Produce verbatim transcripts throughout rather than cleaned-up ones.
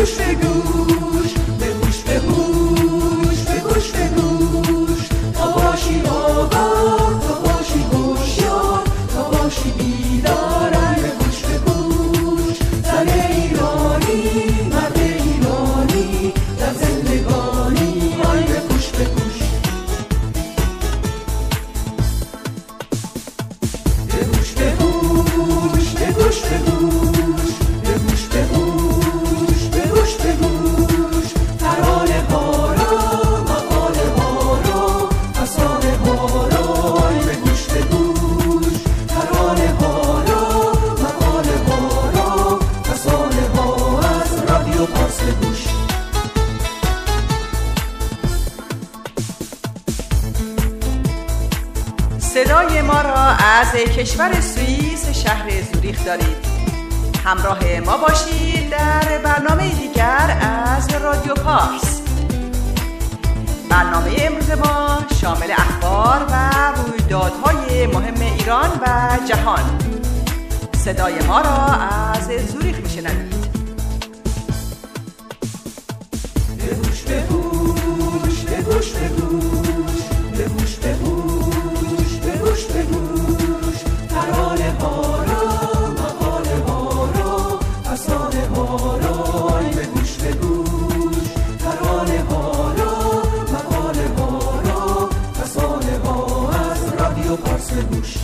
گوش به گوش، به گوش به گوش، به گوش به گوش، تا باشی آگاه، تا باشی هوشیار، تا باشی بیدار. به گوش به گوش، زن ایرانی، مرد ایرانی، در زندگانی. آی به گوش به گوش، به گوش به گوش، به گوش به گوش، به گوش به گوش، به گوش به گوش، ترانه ها را، مقاله ها را، افسانه ها را. آی به گوش به گوش، ترانه ها را، مقاله ها را، افسانه ها از رادیو پارس گوش. صدای ما را از کشور سوئیس شهر زوریخ دارید. همراه ما باشید در برنامه دیگر از رادیو پارس. برنامه امروز ما شامل اخبار و رویدادهای مهم ایران و جهان. صدای ما را از زوریخ میشنوید. به گوش به گوش، به گوش به گوش، به گوش به گوش، به گوش به گوش، ترانه ها را، مقاله ها را، افسانه ها را. آی به گوش به گوش، ترانه ها را، مقاله ها را، افسانه ها از رادیو پارس گوش.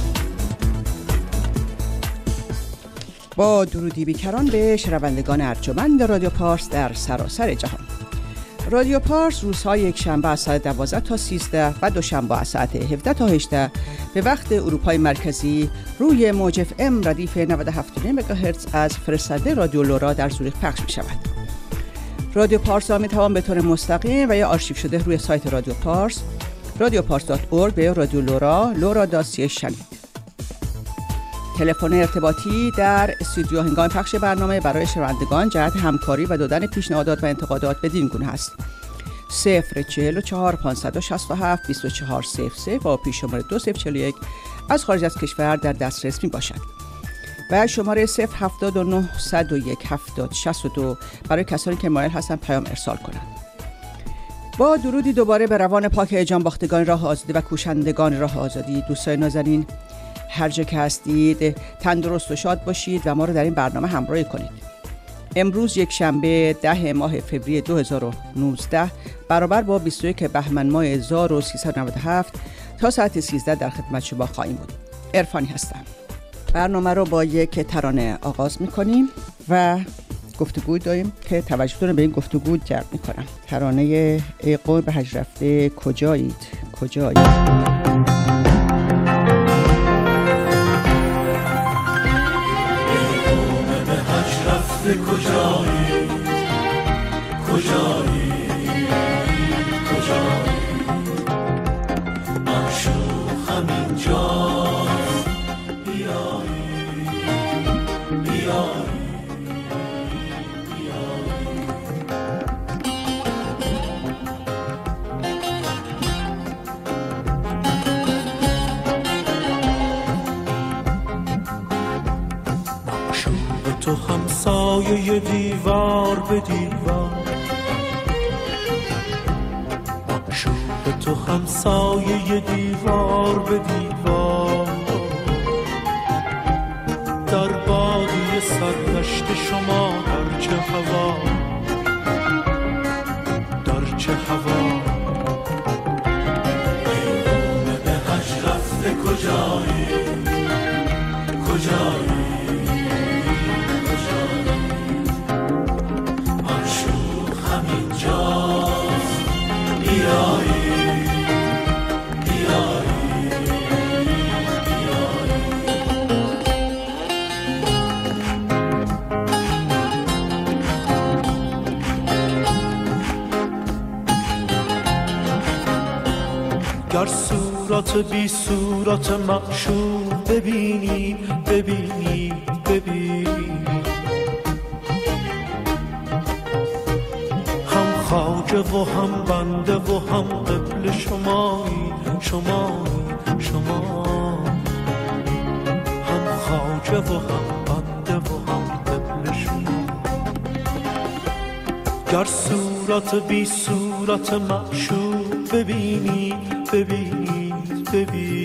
با درودی بیکران به شنوندگان ارجمند رادیو پارس در سراسر جهان. رادیو پارس روزهای یک شنبه از ساعت دوازده تا سیزده و دوشنبه از ساعت هفده تا هجده به وقت اروپای مرکزی روی موج اف ام ردیف نود و هفت و نیم مگاهرتز از فرستنده رادیو لورا در زوریخ پخش می شود. رادیو پارس را می توان به طور مستقیم و یا آرشیو شده روی سایت رادیو پارس رادیو پارس دات اورگ به رادیو لورا لورا دات سی شنید. تلفن ارتباطی در استودیو هنگام پخش برنامه برای شنوندگان جهت همکاری و دادن پیشنهادات و انتقادات بدین گونه است: صفر چهل و چهار پانصد و شصت و هفت بیست و چهار صفر صفر با پیش شماره دو صفر چهل و یک از خارج از کشور در دسترس می باشد و شماره صفر هفتاد و نه صد و یک هفتاد شصت و دو برای کسانی که مایل هستند پیام ارسال کنند. با درودی دوباره به روان پاک جانباختگان راه آزادی و کوشندگان راه آزادی. دوستان نازنین، هر جا که هستید تندرست و شاد باشید و ما رو در این برنامه همراهی کنید. امروز یک شنبه ده ماه فوریه دو هزار و نوزده برابر با بیست و یک بهمن ماه هزار و سیصد و نود و هفت تا ساعت سیزده در خدمت شما خواهیم بود. عرفانی هستم. برنامه رو با یک ترانه آغاز میکنیم و گفتگو داریم که توجهتون رو به این گفتگو جلب میکنم. ترانه ای قوم به حج رفته کجایید کجایید. کجایی کجایی کجایی معشوق همینجاست، بیایی بیایی تو همسایه دیوار به دیوار، معشوق تو همسایه دیوار به دیوار، در بادی سرنشت شما در چه هوا، در چه هوا. ایوانه به حج رفته کجایی کجایی گر صورت بی صورت معشوق ببینی ببینی ببینی، هم خواجه و هم بنده و هم قبل شمایی شمایی شما، هم خواجه و هم بنده و هم قبل شما. گر صورت بی صورت معشوق ببینی ببینی ببینی،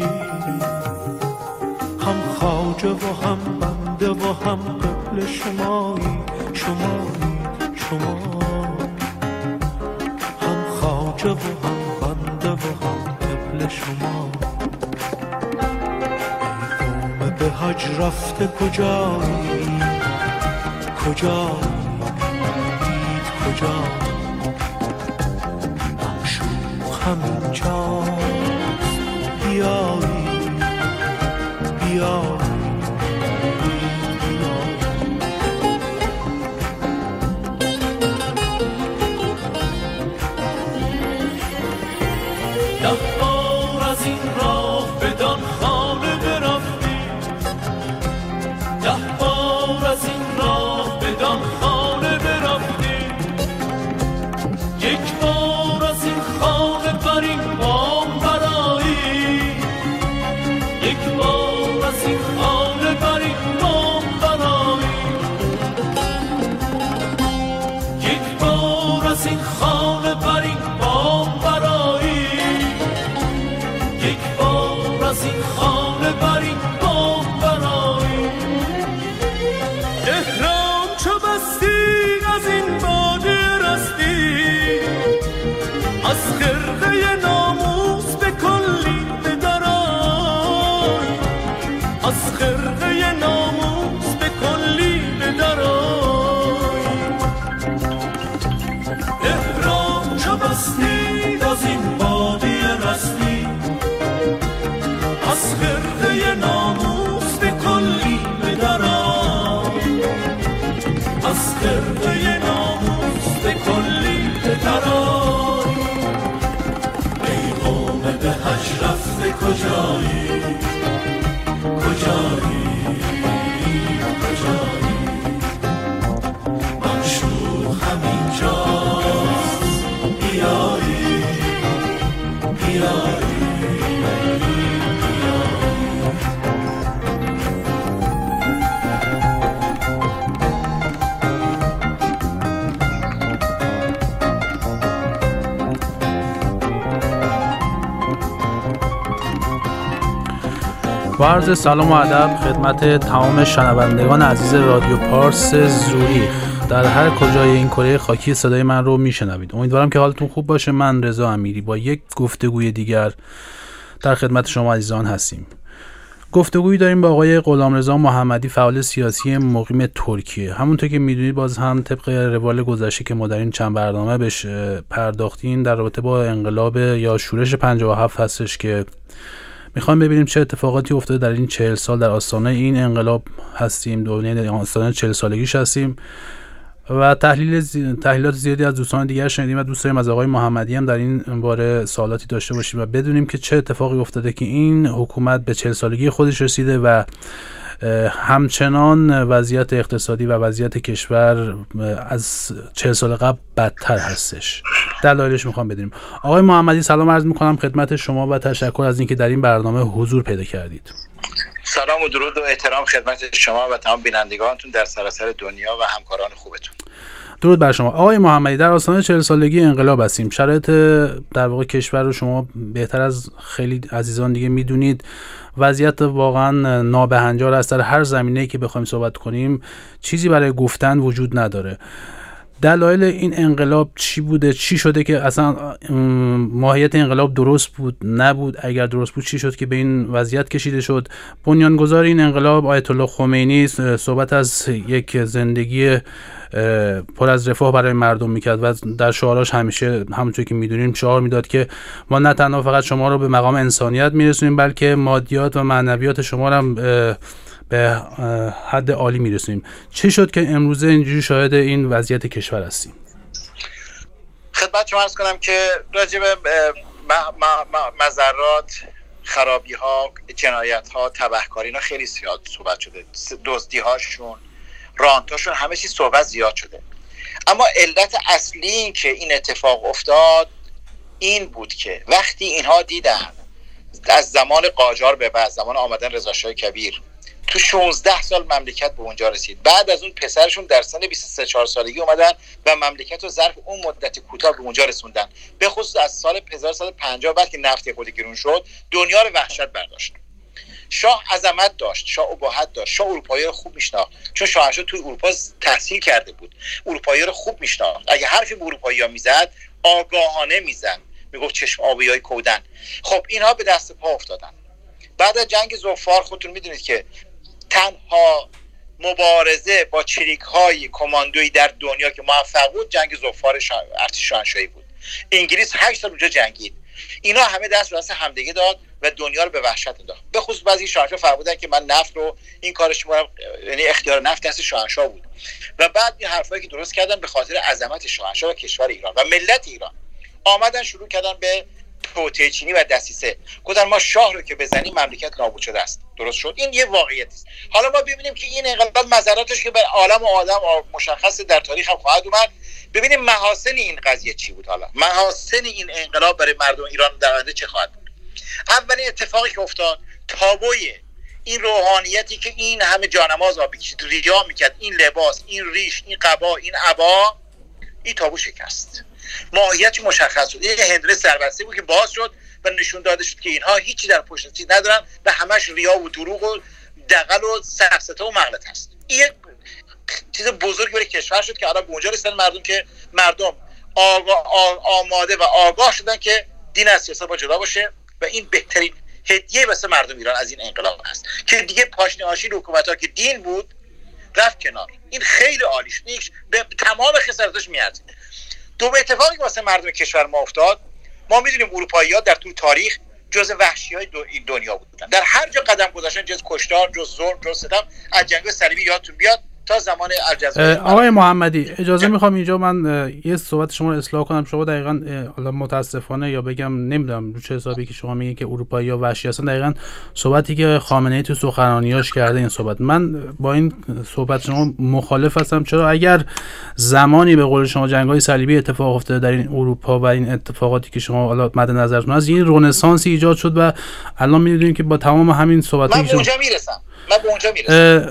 هم خواجه و هم بنده و هم قبل شمایی شمایی شما، هم خواجه و هم بنده و هم قبل شما. ای قوم به حج رفته کجایی کجایی دید کجا، معشوق همینجاست بیایی بیایی ده بار از این راه بدان خانه برفتی، ده بار از این راه بدان خانه برفتی، یک بار از این خانه بر این بام برایی، یک بار از این خانه بر این بام برایی، یک بار از این خانه بر این بام برایی، یک بار از این خانه بر این بام برایی. احرام چو بستی از این باده رستی، از خرقه ناموس به کلی بدرای، از خرقه ناموس به کلی بدرای. احرام چو بستی از این باده رستی، از خرقه ناموس به کلی بدرای، از خرقه ناموس به کلی بدرای. ای قوم به حج رفته کجایی کجایی کجایی، معشوق همینجاست بیایی بیایی. با عرض سلام و ادب خدمت تمام شنوندگان عزیز رادیو پارس زوریخ در هر کجای این کره خاکی صدای من رو میشنوید. امیدوارم که حالتون خوب باشه. من رضا امیری با یک گفتگوی دیگر در خدمت شما عزیزان هستیم. گفتگویی داریم با آقای غلامرضا محمدی، فعال سیاسی مقیم ترکیه. همونطور که میدونید باز هم طبق روال گذشته که ما در این چند برنامه بهش پرداختیم در رابطه با انقلاب یا شورش پنجاه و هفت هستش که میخوایم ببینیم چه اتفاقاتی افتاده در این چهل سال در آستانه این انقلاب هستیم، دوران آستانه چهل سالگیش هستیم و تحلیل زی... تحلیلات زیادی از دوستان دیگر شنیدیم و دوست داریم از آقای محمدی هم در این باره سوالاتی داشته باشیم و بدونیم که چه اتفاقی افتاده که این حکومت به چهل سالگی خودش رسیده و همچنان وضعیت اقتصادی و وضعیت کشور از چهل سال قبل بدتر هستش. دلایلش میخوام بدونیم. آقای محمدی سلام عرض میکنم خدمت شما و تشکر از اینکه در این برنامه حضور پیدا کردید. سلام و درود و احترام خدمت شما و تمام بینندگانتون در سراسر دنیا و همکاران خوبتون. درود بر شما. آقای محمدی در آستانه چهل سالگی انقلاب هستیم. شرایط در واقع کشور رو شما بهتر از خیلی عزیزان دیگه میدونید. وضعیت واقعا نابهنجار است. در هر زمینه‌ای که بخوایم صحبت کنیم چیزی برای گفتن وجود نداره. دلایل این انقلاب چی بوده؟ چی شده که اصلا ماهیت انقلاب درست بود نبود؟ اگر درست بود چی شد که به این وضعیت کشیده شد؟ بنیانگذار این انقلاب آیت الله خمینی صحبت از یک زندگی پر از رفاه برای مردم میکرد و در شعاراش همیشه همونطور که میدونیم شعار میداد که ما نه تنها فقط شما رو به مقام انسانیت میرسونیم بلکه مادیات و معنویات شما رو هم به حد عالی میرسونیم. چه شد که امروزه اینجوری شاهد این وضعیت کشور هستیم؟ خدمت شما عرض کنم که راجع به مضرات، خرابی ها، جنایت ها، تبهکاری ها خیلی زیاد صحبت شده، دزدی هاشون، رانتاشون، همه چیز صحبت زیاد شده. اما علت اصلی این که این اتفاق افتاد این بود که وقتی اینها دیدن از زمان قاجار به بعد، زمان آمدن رضا شاه کبیر تو شانزده سال مملکت به اونجا رسید. بعد از اون پسرشون در سن بیست و سه چهار سالگی اومدن و مملکت رو ظرف اون مدت کوتاه به اونجا رسوندن. به خصوص از سال هزار و سیصد و پنجاه بعد که نفت خود گرون شد، دنیا رو وحشت برداشت. شاه عظمت داشت، شاه اباحت داشت، شاه اروپایی رو خوب میشناخت، چون شاهنشاه توی اروپا تحصیل کرده بود، اروپایی رو خوب میشناخت. اگه حرفی به اروپایی‌ها میزد آگاهانه میزد، میگفت چشم آبیای کودن. خب اینها به دست پا افتادن. بعد از جنگ ظفار خودتون میدونید که تنها مبارزه با چریک‌های کماندویی در دنیا که موفق بود جنگ ظفار ارتش شاهنشاهی بود. انگلیس هشت سال اونجا جنگید. اینا همه دست به دست همدیگه داد و دنیا رو به وحشت انداخت. به خصوص بعضی شاهنشاه فرمودن که من نفت رو این کارش می‌کنم، یعنی اختیار نفت دست شاهنشاه بود. و بعد این حرفایی که درست کردن به خاطر عظمت شاهنشاه و کشور ایران و ملت ایران آمدن شروع کردن به توطئه چینی و دسیسه. گفتن ما شاه رو که بزنیم مملکت نابود شده است. درست شد. این یه واقعیت است. حالا ما ببینیم که این انقلاب مضراتش که به عالم و آدم مشخص در تاریخ هم خواهد اومد. ببینیم محاسن این قضیه چی بود. حالا محاسن این انقلاب برای مردم ایران در آینده چه خواهد بود؟ اولین اتفاقی که افتاد، تابوی این روحانیتی که این همه جانماز آب کشید، ریا میکرد، این لباس، این ریش، این قبا، این عبا، این تابو شکست. ماهیت مشخص شد. این هندره سربسته بود که باز شد و نشون داده شد که اینها هیچی در پشت چیز ندارن و همش ریا و دروغ و دغل و سفسطه و مغلطه است. این چیز بزرگی برای کشور شد که الان به اونجا رسیدن مردم که مردم آگاه آماده و آگاه شدن که دین از سیاست با جدا باشه و این بهترین هدیه واسه مردم ایران از این انقلاب هست که دیگه پاشنه آشیل حکومت‌ها که دین بود رفت کنار. این خیلی عالیش نیست، به تمام خسارتش میارزه. دو اتفاقی که واسه مردم کشور ما افتاد، ما میدونیم اروپایی‌ها در طول تاریخ جز وحشی‌های دنیا بودن. در هر جا قدم گذاشتن، جز کشتار، جز ظلم، جز ستم، از جنگ صلیبی یادتون بیاد تا زمان الجزایر. آقای محمدی اجازه میخوام اینجا من یه صحبت شما رو اصلاح کنم. شما دقیقاً حالا متاسفانه یا بگم نمیدونم رو چه حسابی که شما میگید که اروپایی‌ها وحشی هستن، دقیقاً صحبتی که خامنه‌ای تو سخنرانیاش کرده این صحبت. من با این صحبت شما مخالف هستم. چرا؟ اگر زمانی به قول شما جنگ‌های صلیبی اتفاق افتاده در این اروپا و این اتفاقاتی که شما حالا مد نظرتون هست، یه رنسانسی ایجاد شد و الان می‌دونیم که با تمام همین صحبتایی من به اونجا میرسم. من به اونجا میرسم.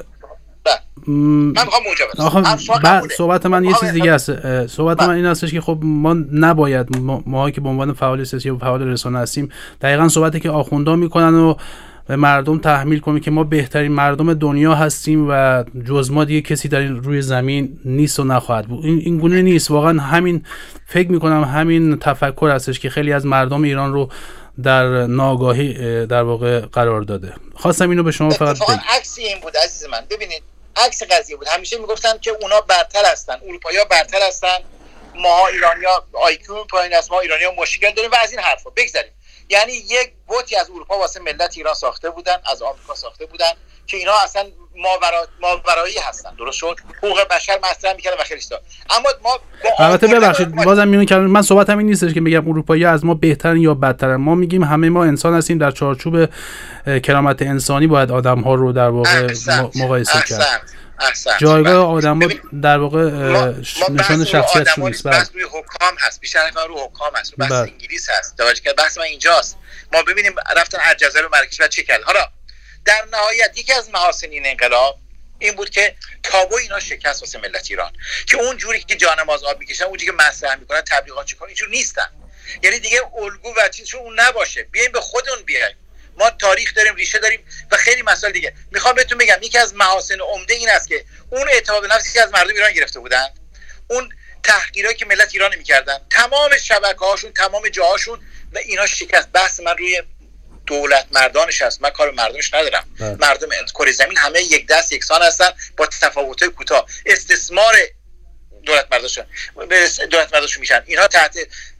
من میخوام اونجا برسم. بعد صحبت من یه چیز دیگه است. صحبت من این هستش که خب ما نباید ما, ما که به عنوان فعال سیاسی و فعال رسانه هستیم دقیقاً صحبتی که آخوندا میکنن و به مردم تحمیل کنیم که ما بهترین مردم دنیا هستیم و جز ما دیگه کسی در این روی زمین نیست و نخواهد بود. این این گونه نیست. واقعا همین فکر میکنم همین تفکر هستش که خیلی از مردم ایران رو در ناگاهی در واقع قرار داده. خواستم اینو به شما فقط بگم. عکس این بود عزیز من. ببینید عکس قضیه بود. همیشه میگفتن که اونا برتر هستن، اروپایی‌ها برتر هستن، ما ایرانی‌ها آی کیو پایین است، ما ایرانی‌ها مشکل داریم و از این حرفا بگذاریم. یعنی یک بوتی از اروپا واسه ملت ایران ساخته بودن، از آمریکا ساخته بودن که اینا اصلا ماورا ماورایی هستن. درست شد؟ حقوق بشر مطرح می‌کردن و خیلی چیزا. اما ما البته ببخشید بازم میونم که من صحبتم این نیستش که میگم اروپایی‌ها از ما بهترن یا بدترن. ما میگیم همه ما انسان هستیم، در چارچوب کرامت انسانی باید آدم‌ها رو در واقع مقایسه کرد. احسن. جایگاه آدم‌ها در واقع نشان شخصیتشون نیست. بس روی حکام هست، بیشتر روی حکام هست، بس انگلیس هست. توجه کرد بحث من اینجاست. ما ببینیم رفتن الجزایر و مراکش و چه کرد. حالا در نهایت یکی از محاسن این انقلاب این بود که تابو اینا شکست واسه ملت ایران که اون جوری که جانماز آب میکشن، اون جوری که مطرح میکنن، تبلیغات چیکار اینجور نیستن. یعنی دیگه الگو و چیزشون اون نباشه. بیایم به خودمون بیایم. ما تاریخ داریم، ریشه داریم و خیلی مسائل دیگه. میخوام بهتون بگم یکی از محاسن عمده این است که اون اعتماد به نفسی که از مردم ایران گرفته بودن، اون تحقیرایی که ملت ایران میکردن، تمام شبکه‌هاشون، تمام جاهاشون و اینا شکست. بحث من روی دولت مردانش هست، من کار مردمش ندارم. ده. مردم کره زمین همه یک دست یکسان هستن با تفاوت‌های کوتاه. استثمار دولت مرداشون دولت مرداشون میشن، اینها تحت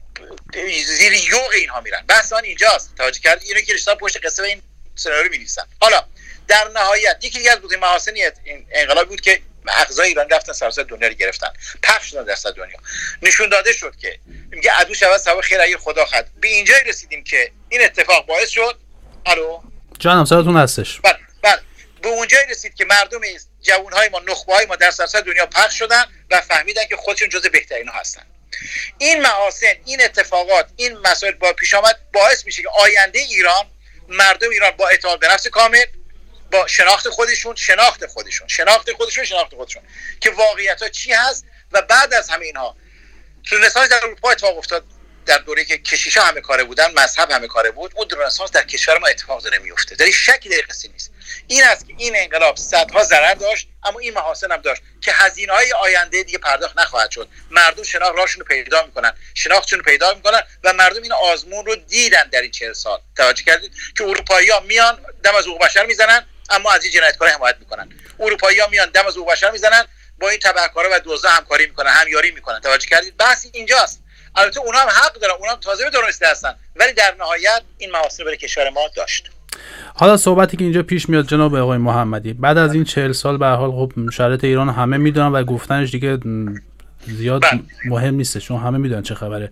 زیر یوغ اینها میرن. بحث من اینجاست. توجه کرد؟ اینو که رشته‌ها پشت قصه این سناریو می‌نویسن. حالا در نهایت یکی دیگه از بزرگترین محاسن این انقلاب بود که اغذای ایران رفتن سراسر دنیا رو گرفتن، پخش شدن در سر دنیا. نشون داده شد که میگه عدو شود سبب خیر اگر خدا خواهد. به اینجای رسیدیم که این اتفاق باعث شد الو جانم صداتون هستش. بله بله به اونجای رسید که مردم جوانهای ما، نخبه‌های ما در سراسر دنیا پخش شدن و فهمیدن که خودشون جزء بهترینا هستن. این محاسن، این اتفاقات، این مسائل با پیش آمد باعث میشه که آینده ایران، مردم ایران با اعتماد به نفس کامل، با شناخت خودشون شناخت خودشون شناخت خودشون شناخت خودشون که واقعیت‌ها چی هست. و بعد از همه اینها رنسانس در اروپا اتفاق افتاد، در دوره که کشیشا همه کاره بودن، مذهب همه کاره بود. اون رنسانس در کشور ما اتفاق داره میفته، در شکی در قصه نیست. این است که این انقلاب صدها ضرر داشت اما این محاسن هم داشت که هزینه‌های آینده دیگه پرداخت نخواهد شد. مردم شناخت راهشون رو پیدا میکنن، شناختشون رو پیدا میکنن و مردم این آزمون رو دیدن در این چهل سال. توجه کردید که اروپایی‌ها میان دم از حقوق بشر میزنن اما از این جنایتکارا حمایت میکنن. اروپایی‌ها میان دم از حقوق بشر میزنن، با این تبهکارا و دزدا همکاری میکنن، همیاری میکنن. توجه کردید؟ بحث اینجاست. البته اونها هم حق دارن، اونها هم تازه به دانسته هستن، ولی در نهایت این محاسن برای کشور ما داشت. حالا صحبتی که اینجا پیش میاد جناب آقای محمدی، بعد از این چهل سال به هر حال خب شرایط ایران همه میدونن و گفتنش دیگه زیاد بله. مهم نیست، چون همه میدونن چه خبره.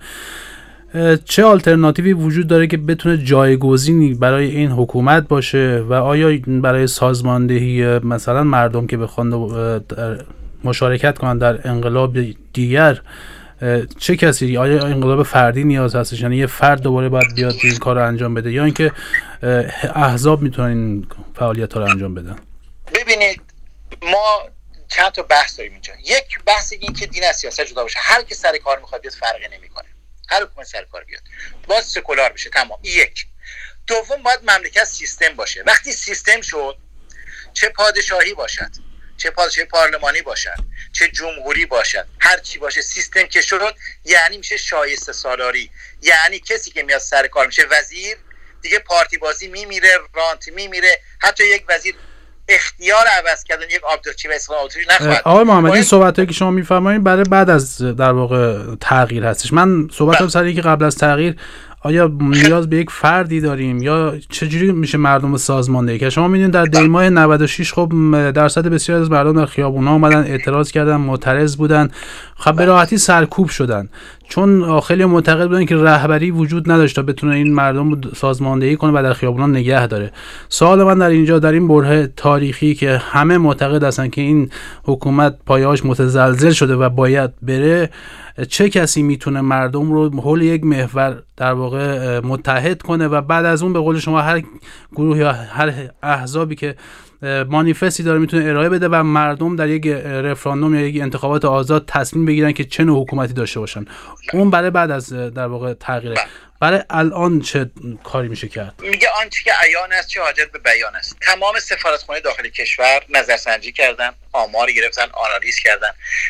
چه آلترناتیوی وجود داره که بتونه جایگزینی برای این حکومت باشه و آیا برای سازماندهی مثلا مردم که بخوان مشارکت کنن در انقلاب دیگر چه کسی، آیا انقلاب فردی نیاز هستش، یعنی یه فرد دوباره باید بیاد این کار رو انجام بده یا اینکه احزاب میتونن این فعالیت ها رو انجام بدن؟ ببینید ما چند تا بحث داریم اینجا. یک بحث این که دین از سیاست جدا باشه، هر کی سر کار میخواد بیاد فرقی نمیکنه، هر حکومت سر کار بیاد باز سکولار بشه، تمام. یک. دوم باید مملکت سیستم باشه. وقتی سیستم شد، چه پادشاهی باشد، چه پادشاهی پارلمانی باشد، چه جمهوری باشد، هر چی باشه سیستم که شد یعنی میشه شایسته سالاری. یعنی کسی که میاد سر کار میشه وزیر، دیگه پارتی بازی میمیره، رانت میمیره. حتی یک وزیر اختیار عوض کردن یک آبدارچی و اصلاح آبدارچی نخواهد. آقای محمدی این صحبتایی که شما میفرمایید برای بعد از در واقع تغییر هستش. من صحبتم سر اینه که قبل از تغییر آیا نیاز به یک فردی داریم یا چجوری میشه مردم سازماندهی که شما میدونید در دی ماه نود و شش خب درصد بسیار از مردم در خیابونا اومدن اعتراض کردن، معترض بودن، خب به راحتی سرکوب شدن چون خیلی معتقد بودن که رهبری وجود نداشت تا بتونه این مردم رو سازماندهی کنه و در خیابونا نگه داره. سوال من در اینجا در این بره تاریخی که همه معتقد هستن که این حکومت پایه‌اش متزلزل شده و باید بره، چه کسی میتونه مردم رو حول یک محور در واقع متحد کنه و بعد از اون به قول شما هر گروه یا هر احزابی که مانیفستی داره میتونه ارائه بده و مردم در یک رفراندوم یا یک انتخابات آزاد تصمیم بگیرن که چه نوع حکومتی داشته باشن. اون برای بعد از در واقع تغییر. برای الان چه کاری میشه کرد؟ میگه آنچه که عیان است چه حاجت به بیان است. تمام سفارتخانه داخل کشور نظرسنجی کردن، آمار گرفتن، آنالیز کردن.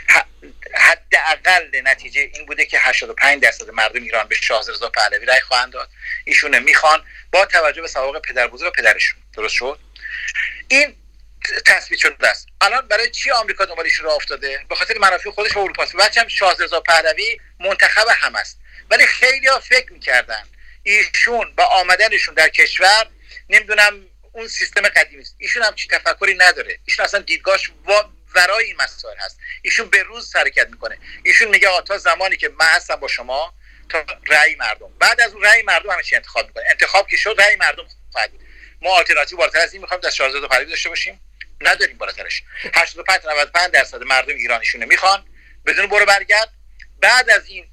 حداقل نتیجه این بوده که هشتاد و پنج درصد مردم ایران به شاهزاده رضا پهلوی رأی خواهند داد. ایشون میخوان با توجه به سوابق پدربزرگ و پدرشون. درست شد؟ این تثبیت شده است. الان برای چی آمریکا دنبال ایشون راه افتاده؟ به خاطر منافع خودش و اروپا است. بچه‌م شاهزاده رضا پهلوی منتخب هم است. ولی خیلی‌ها فکر می‌کردن ایشون با آمدنشون در کشور نمیدونم اون سیستم قدیمی است. ایشون هم چی تفکری نداره. ایشون اصلا دیدگاهش ورای این مسائل هست. ایشون به روز حرکت میکنه. ایشون میگه تا زمانی که من هستم با شما تا رأی مردم. بعد از اون رأی مردم همه چی انتخاب میکنه. انتخاب که شد رأی مردم خواهد بود. ما آلترناتیو بالاتر از این میخوایم در شاهزاده پهلوی داشته باشیم؟ نداریم بالاترش. هشتاد و پنج تا نود و پنج درصد مردم ایران ایشون میخوان بدون برو برگرد. بعد از این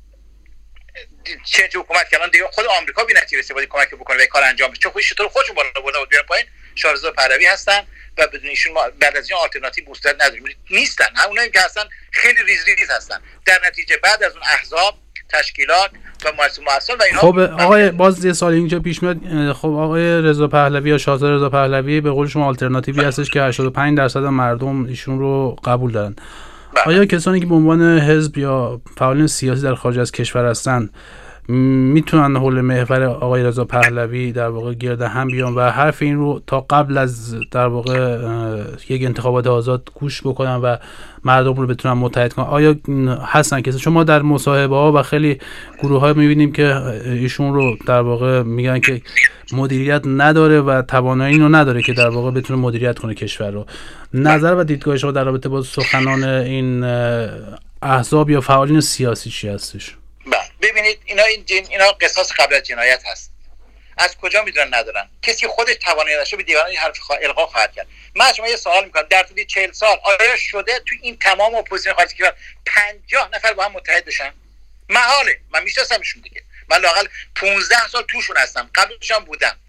چه حکومت کردن دیگه خود آمریکا بی نتیجه استفاده کمک بکنه و کار انجام بده. چون خودش تو خودشون بالا برده بود بیان پایین. شاهزاده پهلوی هستن و بدون ایشون ما بعد از این آلترناتیو بوستر نداریم. نیستن. همونایی که هستن خیلی ریز ریز هستن. در نتیجه بعد از اون احزاب، تشکیلات و مؤسسات مؤسسات و اینا. خب آقای باز یه سال اینجا پیش میاد. خب آقای رضا پهلوی یا شاهزاده رضا پهلوی به قول شما آلترناتیوی هستش که هشتاد و پنج درصد مردم ایشون رو قبول دارن. آیا کسانی که به عنوان حزب یا فعالین سیاسی در خارج از کشور هستن میتونن حول محور آقای رضا پهلوی در واقع گرد هم بیان و حرف این رو تا قبل از در واقع یک انتخابات آزاد گوش بکنن و مردم رو بتونن متحد کنن؟ آیا هستن کسی؟ چون ما در مصاحبه ها و خیلی گروه ها میبینیم که ایشون رو در واقع میگن که مدیریت نداره و توانایی رو نداره که در واقع بتونه مدیریت کنه کشور رو. نظر و دیدگاه شما در رابطه با سخنان این احزاب یا فعالین سیاسی چی هستش؟ ببینید اینا این جن... اینا قصاص قبل از جنایت هست. از کجا میدونن ندارن؟ کسی خودش توانایی نداشته به دیگران حرف خوا... القا خواهد کرد. من از شما یه سوال میکنم، در طول چهل سال آیا شده تو این تمام اپوزیسیون خارجی که پنجاه نفر با هم متحد بشن؟ محاله. من میشناسمشون دیگه. من لااقل پانزده سال توشون هستم، قبلش هم بودم.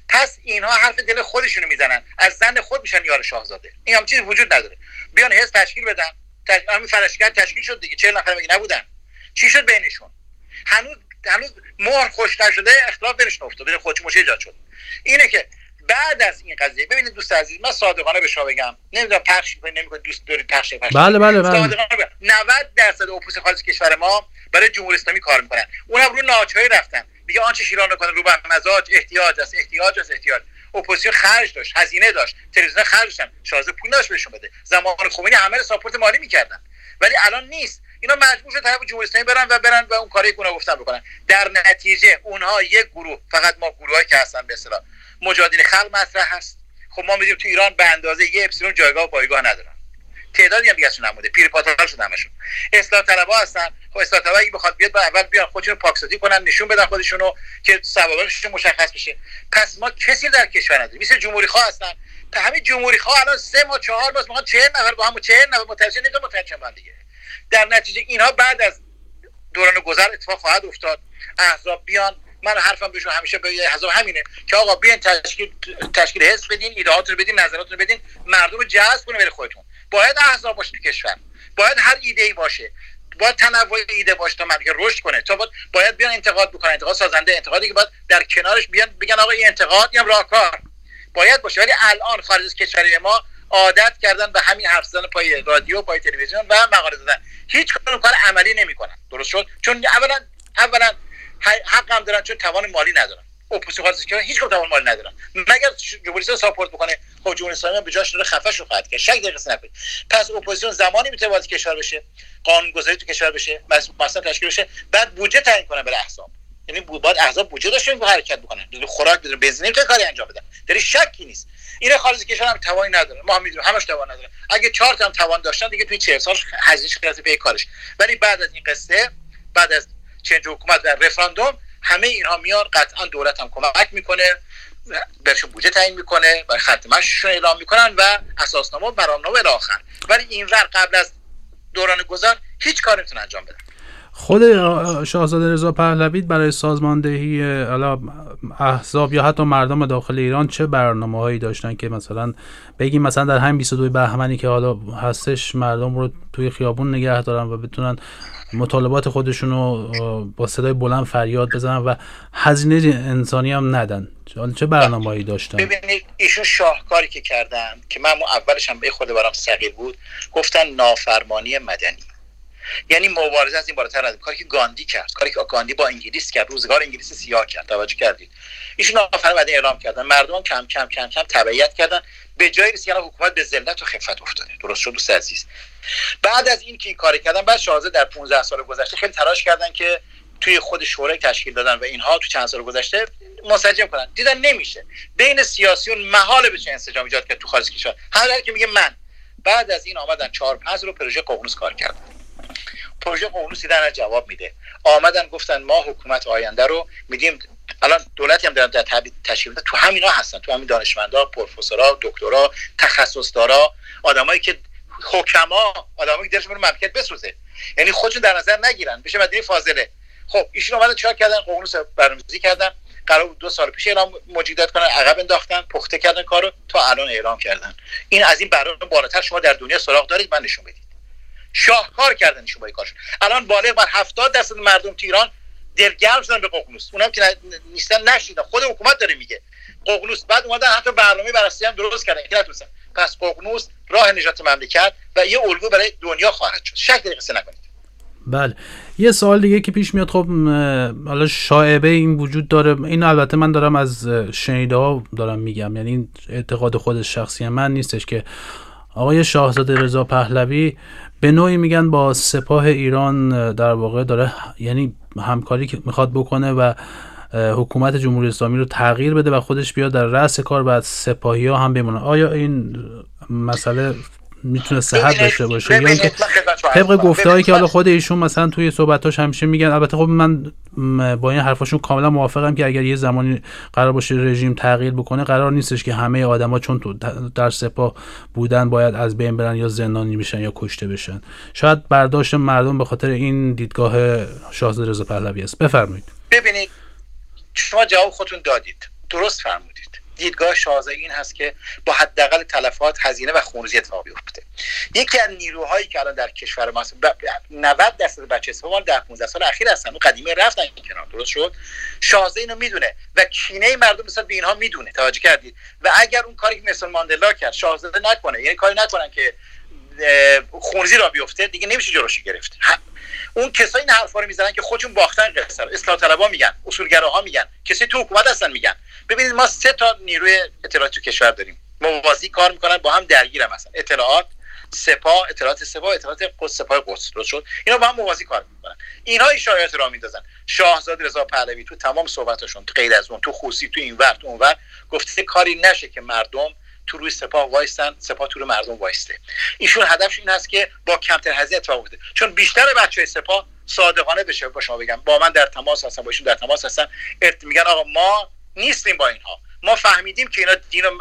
پس اینها حرف دل خودشونو میزنن، از زن خود میشن یار شاهزاده. این هم چیزی وجود نداره. بیان حزب تشکیل بدن، همین فرشگرد تشکیل شد دیگه، چهل نفر مگه نبودن؟ چی شد بینشون؟ هنوز هنوز مهر خوش نشده، اختلاف بینشون افتاد، بین خودش مشکل ایجاد شد. اینه که بعد از این قضیه ببینید دوست عزیز، من صادقانه به شما بگم، نمیدونم پخش می‌کنید نمی‌کنید، دوست دارید پخش پخش بله بله بله صادقانه نود درصد اپوزیسیون خارج کشور ما برای جمهوری اسلامی کار میکنن. اونم رو ناچاری رفتن، میگه آنچه شیران کنه رو به مزاج، احتیاج است، احتیاج است، احتیاج. اپوزیسیون خرج داشت، هزینه داشت، تلویزیون خرج داشتن، شازده پول داشت بهشون بده. زمان خمینی همه رو ساپورت مالی میکردن، ولی الان نیست. اینا مجبور شدن طرف جمهوری اسلامی برن و برن و اون کاری که اونا گفتن بکنن. در نتیجه اونها یک گروه، فقط ما گروهایی که هستن به اصطلاح مجادین خلق مطرح هست. خب ما میدونیم تو ایران به اندازه یه اپسیلون جایگاه و پایگاه ندارن، تعدادی هم دیگه ازشون نمونده، پیر پاتال شدن همشون. اصلاح طلبها هستن. خب اصلاح طلبها اگه بخواد بیاد با اول بیان خودشونو پاکسازی کنن، نشون بدن خودشونو که سوابقشون مشخص بشه. پس ما کسی در کشور نداریم. مثل جمهوری خواه هستن، تا همین جمهوری خواه الان سه ماه چهار ماه میخوان چهل نفر با هم، چهل نفر متوجه نمیشن متوجه با دیگه. در نتیجه اینها بعد از دوران گذر اتفاق خواهد افتاد. احزاب بیان، من حرفم بهشون همیشه به احزاب همینه که آقا بیان تشکیل تشکیل حزب بدین، ایده‌هاتون رو بدین، نظراتتون رو بدین، مردم رو جذب کنه برای خودتون. باید احزاب باشه تو کشور، باید هر ایده‌ای باشه، باید تنوع ایده باشه تا مملکت رشد کنه. تا باید, باید بیان انتقاد بکنن، انتقاد سازنده، انتقادی که باید در کنارش بیان بگن آقا این انتقاد یا راهکار باید باشه. ولی الان خارج از کشور ما عادت کردن به همین حرف زدن پای رادیو، پای تلویزیون و مقاله دادن، هیچ کدوم کار عملی نمیکنن. درست شد؟ چون اولا اولا حق هم دارن، چون توان مالی ندارن. اپوزیسیون خارج از کشور هیچ کدوم توان مالی ندارن، مگر جمهوری اسلامی ساپورت بکنه. خب جمهوری اسلامی به جاش داره خفه‌شو خواهد کرد، شک دقیقه نکنید. پس اپوزیسیون زمانی میتونه وارد کشور بشه، قانون گذاری تو کشور بشه، مثلا تشکیل بشه، بعد بودجه تعیین کنه برای احزاب. یعنی باید احزاب بودجه داشته باشن حرکت بکنن، خوراک بدون بنزین نمیتونه کاری انجام بدن. در شکی نیست. این خارج از کشور هم توانی نداره، ما هم میدونیم همش توان نداره. اگه چهار تا هم توان داشتن دیگه توی چهل سال هزینه‌اش کرده به کارش. ولی بعد از این قصه، بعد از چنج حکومت و رفراندوم، همه اینها میان قطعا دولت هم کمک میکنه، برشون بودجه تعیین میکنه و خط مشیشون اعلام میکنن و اساسنامه و برنامه الی آخر. ولی اینور قبل از دوران گذار هیچ کاری نمیتونه انجام بده. خود شاهزاده رضا پهلوی برای سازماندهی احزاب یا حتی مردم داخل ایران چه برنامه‌هایی داشتن که مثلا بگیم مثلا در همین بیست و دو بهمنی که حالا هستش مردم رو توی خیابون نگه دارن و بتونن مطالبات خودشون رو با صدای بلند فریاد بزنن و هزینه انسانی هم ندن؟ چه برنامه‌هایی داشتن؟ ببینید ایشون شاهکاری که کردن که من اولش هم به خود برام ثقیل بود، گفتن نافرمانی مدنی. یعنی مبارزه از این بالاتر نداره. کاری که گاندی کرد، کاری که گاندی با انگلیس کرد، روزگار انگلیس سیاه کرد، توجه کردید؟ ایشون نافرمانی مدنی اعلام کردن، مردم کم کم کم کم تبعیت کردن، به جای رسیدن حکومت به ذلت و خفت افتاده. درست شد دوست عزیز؟ بعد از این که این کاری کردن، بعد شاهزاده در پانزده سال گذشته خیلی تلاش کردن که توی خود شورای تشکیل دادن و اینها تو چند سال گذشته منسجم کنن، دیدن نمیشه. بین سیاسیون محال بشه انسجام ایجاد کرد تو خارج کشور. هر کی میگه من بعد از این آمدن چهار پنج رو پروژه ققنوس کار کردن. پروژه ققنوس دیدن جواب میده. آمدن گفتن ما حکومت آینده رو میدیم. الان دولتی هم دارن در تشکیل میدن، تو همینا هستن، تو همین دانشمندا، پروفسورا، دکترا، تخصصدارا، آدمایی که حکما، آدمایی که دلشون رو مملکت بسوزه، یعنی خودشون در نظر نگیرن، بشه مدنی فاضله. خب ایشون اومدن چهار کردن، ققنوس برنامه‌ریزی کردن، قرار بود دو سال پیش اعلام موجودیت کنن، عقب انداختن، پخته کردن کارو، تا الان اعلام کردن. این از این برنامه بالاتر شما در دنیا سراغ دارید؟ من نشون بدید. شاهکار کردن ایشون با این کارشون. الان بالغ بر هفتاد درصد مردم تو ایران دلگرم شدن به ققنوس. اونم که نیستن نشیدن، خود حکومت داره میگه ققنوس. بعد اومدن حتی برنامه بررسی هم درست کردن که نتونستن. پس ققنوس راه نجات مملکت و یه الگو برای دنیا خواهد شد. شک در قصه نکنید. بله، یه سوال دیگه که پیش میاد، خب حالا شایعه این وجود داره، این البته من دارم از شنیده ها دارم میگم، یعنی اعتقاد خود شخصی من نیستش، که آقای شاهزاده رضا پهلوی به نوعی میگن با سپاه ایران در واقع داره، یعنی همکاری که میخواد بکنه و حکومت جمهوری اسلامی رو تغییر بده و خودش بیاد در رأس کار و سپاهی ها هم بمونه. آیا این مسئله میتونه صحت داشته باشه یا اینکه طبق گفته‌هایی که حالا خود ایشون مثلا توی صحبتاش همیشه میگن، البته خب من با این حرفاشون کاملا موافقم که اگر یه زمانی قرار باشه رژیم تغییر بکنه، قرار نیستش که همه آدما چون تو در سپاه بودن باید از بین برن یا زندانی بشن یا کشته بشن. شاید برداشت مردم به خاطر این دیدگاه شاهزاده رضا پهلوی است. بفرمایید. ببینید شما جواب خودتون دادید. درست فرمودید. دیدگاه شاهزاده این هست که با حداقل تلفات، هزینه و خونریزی اتفاق بیفته. یکی از نیروهایی که الان در کشور ما نود درصد بچه سوال در پانزده سال اخیر هستن و قدیمی رفتن کنار، درست شد. شاهزاده اینو میدونه و کینه مردم نسبت به اینها میدونه. توجه کردید؟ و اگر اون کاری که نلسون ماندلا کرد شاهزاده نکنه، یعنی کاری نکنن که خونریزی را بیفته، دیگه نمیشه جلوشی گرفت. اون کسایی این حرفا رو میزنن که خودشون باختن قصه رو، اصلاح طلبها میگن، اصولگراها میگن، کسی تو حکومت هستن میگن. ببینید ما سه تا نیروی اطلاعاتی تو کشور داریم، موازی کار میکنن، با هم درگیرن. مثلا اطلاعات، سپاه، اطلاعات سپاه، اطلاعات قدس، سپاه قدس، درست شد. اینا با هم موازی کار میکنن. اینها اشاعات را میندازن. شاهزاده رضا پهلوی تو تمام صحبتاشون، غیر از اون، تو خوسی، تو اینور، تو اونور، گفته کاری نشه که مردم تو روی سپاه وایستن، سپاه تو روی مردم وایسته. ایشون هدفش این هست که با کمتر هزینه اتفاق بیفته، چون بیشتر بچهای سپاه صادقانه بشه با شما بگم، با من در تماس هستن، با ایشون در تماس هستن، میگن آقا ما نیستیم با اینها، ما فهمیدیم که اینا دین و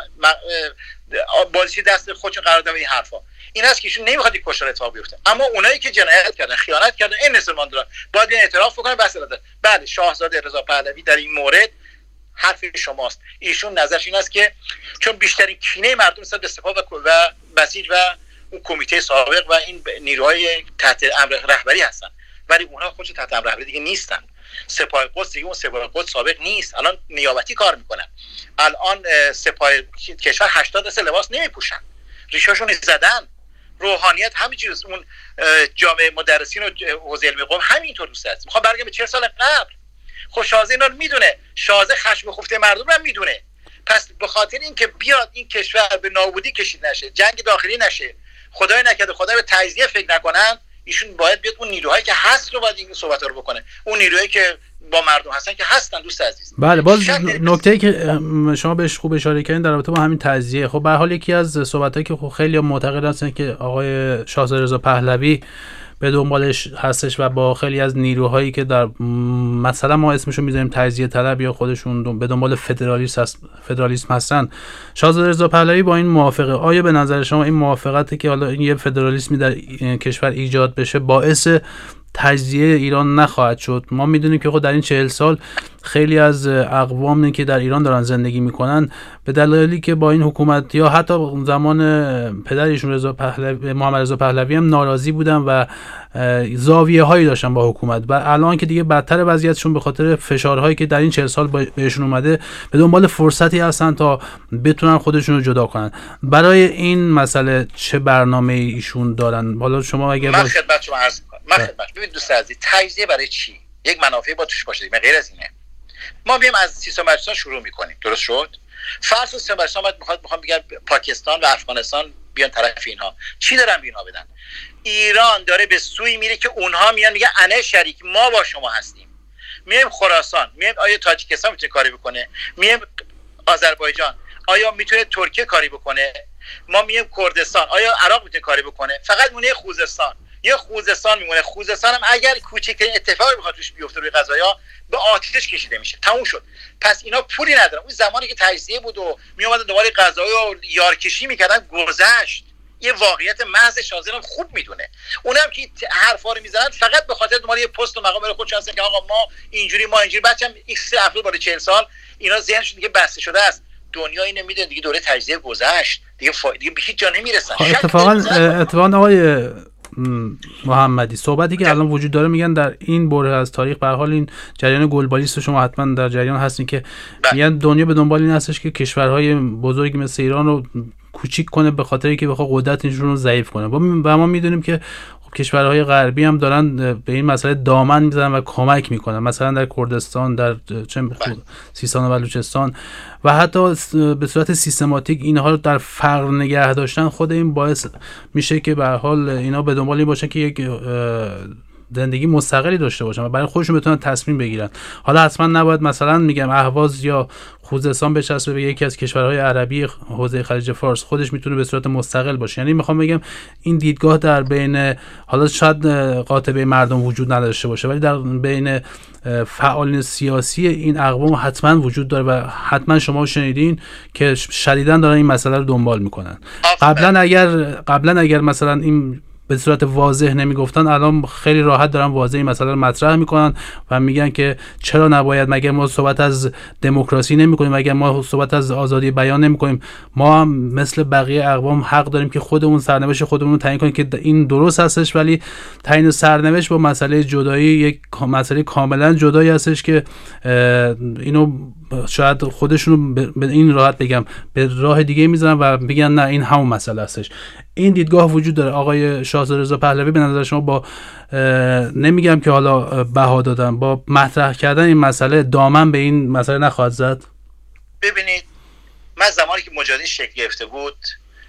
بازی دست خودشون قرار دادن. این حرفا این است که ایشون نمیخواد کشتار اتفاق بیفته. اما اونایی که جنایت کردن، خیانت کردن، این نسل ماندلا باید بیان اعتراف بکنن. بس دادن. بله، شاهزاده رضا پهلوی در این مورد حرف شماست. ایشون نظرش این است که چون بیشترین کینه مردم نسبت به سپاه و بسیج و اون کمیته سابق و این نیروهای تحت امر رهبری هستن، ولی اونها خودشون تحت امر رهبری دیگه نیستن. سپاه قدس دیگه اون سپاه قدس سابق نیست، الان نیابتی کار میکنن. الان سپاه کشور هشتاد درصد لباس نمیپوشن، ریشاشون زدن. روحانیت همینجوری، اون جامعه مدرسین و حوزه علمی قم همینطور دوست است. میخوام برگردم به چهل سال قبل. خب شاهزاده اینا رو میدونه، شاهزاده خشم خفته مردم رو میدونه. پس به خاطر اینکه بیاد این کشور به نابودی کشید نشه، جنگ داخلی نشه، خدای نکرده خدای به تجزیه فکر نکنن، ایشون باید بیاد اون نیروهایی که هست رو باید این صحبت‌ها رو بکنه. اون نیروهایی که با مردم هستن که هستن دوست عزیز. بله، باز نکته‌ای که شما بهش خوب اشاره کردین در رابطه با همین تجزیه، خب به هر حال یکی از صحبتایی که خب خیلی معتقد هستن که آقای شاهزاده رضا پهلوی به دنبالش هستش و با خیلی از نیروهایی که در مثلا ما اسمشو میذاریم تجزیه طلب یا خودشون به دنبال فدرالیسم هست فدرالیسم هستن، شاهزاده رضا پهلوی با این موافقه. آیا به نظر شما این موافقتی که حالا این یه فدرالیسمی در کشور ایجاد بشه باعث تجزیه ایران نخواهد شد؟ ما میدونیم که خود در این چهل سال خیلی از اقوامی که در ایران دارن زندگی میکنن به دلایلی که با این حکومت یا حتی زمان پدرشون رضا پهلوی، محمد رضا پهلوی هم ناراضی بودن و زاویه هایی داشتن با حکومت و الان که دیگه بدتر وضعیتشون به خاطر فشارهایی که در این چهل سال بهشون اومده به دنبال فرصتی هستن تا بتونن خودشون رو جدا کنن. برای این مسئله چه برنامه ایشون دارن؟ حالا شما اگه من خدمت شما عرض می‌کنم. من خدمت ببین دوست عزیز، تجزیه برای چی؟ یک منافع با توش باشه دیگه، غیر از اینه. ما میایم از سیستان بلوچستان شروع میکنیم، درست شد؟ فرض سیستان بلوچستان بعد میخواد میخوام بگم پاکستان و افغانستان بیان طرف اینها، چی دارن به اینها بدن؟ ایران داره به سوی میره که اونها میان میگن انا شریک، ما با شما هستیم. میایم خراسان، میایم آیا تاجیکستان میتونه کاری بکنه؟ میایم آذربایجان، آیا میتونه ترکیه کاری بکنه؟ ما میایم کردستان، آیا عراق میتونه کاری بکنه؟ فقط مونه خوزستان. یه خوزستان میمونه. خوزستان هم اگر کوچکترین اتفاقی بخواد توش بیفته روی قضایا به آتش کشیده میشه، تموم شد. پس اینا پولی ندارن. اون زمانی که تجزیه بود و می اومدن دوباره قضایا و یارکشی میکردن گذشت. یه واقعیت محض شاهزاده خوب میدونه. اونم که حرفا رو میزنن فقط به خاطر دنبال یه پست و مقام برای خودشون هستن که آقا ما اینجوری ما اینجوری. بچم ایکس افراد بالای چهل سال اینا ذهنشون دیگه بسته شده است. دنیا اینو میدونه دیگه، دوره تجزیه گذشت دیگه، فا... دیگه به هیچ جا نمیرسن. اتفاقا اتفاقا آقای محمدی صحبتی که الان وجود داره میگن در این بره از تاریخ به هر حال این جریان گلبالیست شما حتما در جریان هستین که میگن دنیا به دنبال این هستش که کشورهای بزرگی مثل ایران رو کوچیک کنه به خاطر اینکه بخواد قدرتشون رو ضعیف کنه. و ما میدونیم که کشورهای غربی هم دارن به این مسئله دامن میزنن و کمک میکنن، مثلا در کردستان، در چه سیستان و بلوچستان و حتی به صورت سیستماتیک اینها رو در فقر نگه داشتن. خود این باعث میشه که به هر حال اینا به دنبال این باشن که یک زندگی مستقلی داشته باشن و برای خودشون بتونن تصمیم بگیرن. حالا حتما نباید مثلا میگم اهواز یا خوزستان بچسبه به یکی از کشورهای عربی حوزه خلیج فارس، خودش میتونه به صورت مستقل باشه. یعنی میخوام بگم این دیدگاه در بین، حالا شاید قاطبه مردم وجود نداشته باشه، ولی در بین فعالین سیاسی این اقوام حتما وجود داره و حتما شما شنیدین که شدیداً دارن این مسئله رو دنبال میکنن. قبلا اگر قبلا اگر مثلا این به صورت واضح نمیگفتن، الان خیلی راحت دارن واضح مثلا مطرح میکنن و میگن که چرا نباید، مگر ما صحبت از دموکراسی نمیکنیم، مگر ما صحبت از آزادی بیان نمیکنیم، ما هم مثل بقیه اقوام حق داریم که خودمون سرنوشت خودمون رو تعیین کنیم، که این درست هستش، ولی تعیین سرنوشت با مسئله جدایی یک مسئله کاملا جدایی هستش که اینو شاید خودشونو به این راحت بگم به راه دیگه میذارن و بگن نه این همون مسئله هستش. این دیدگاه وجود داره. آقای شاهزاده رضا پهلوی به نظر شما با نمیگم که حالا بها دادن، با مطرح کردن این مسئله دامن به این مسئله نخواهد زد؟ ببینید، من زمانی که مجاهدین شکل گرفته بود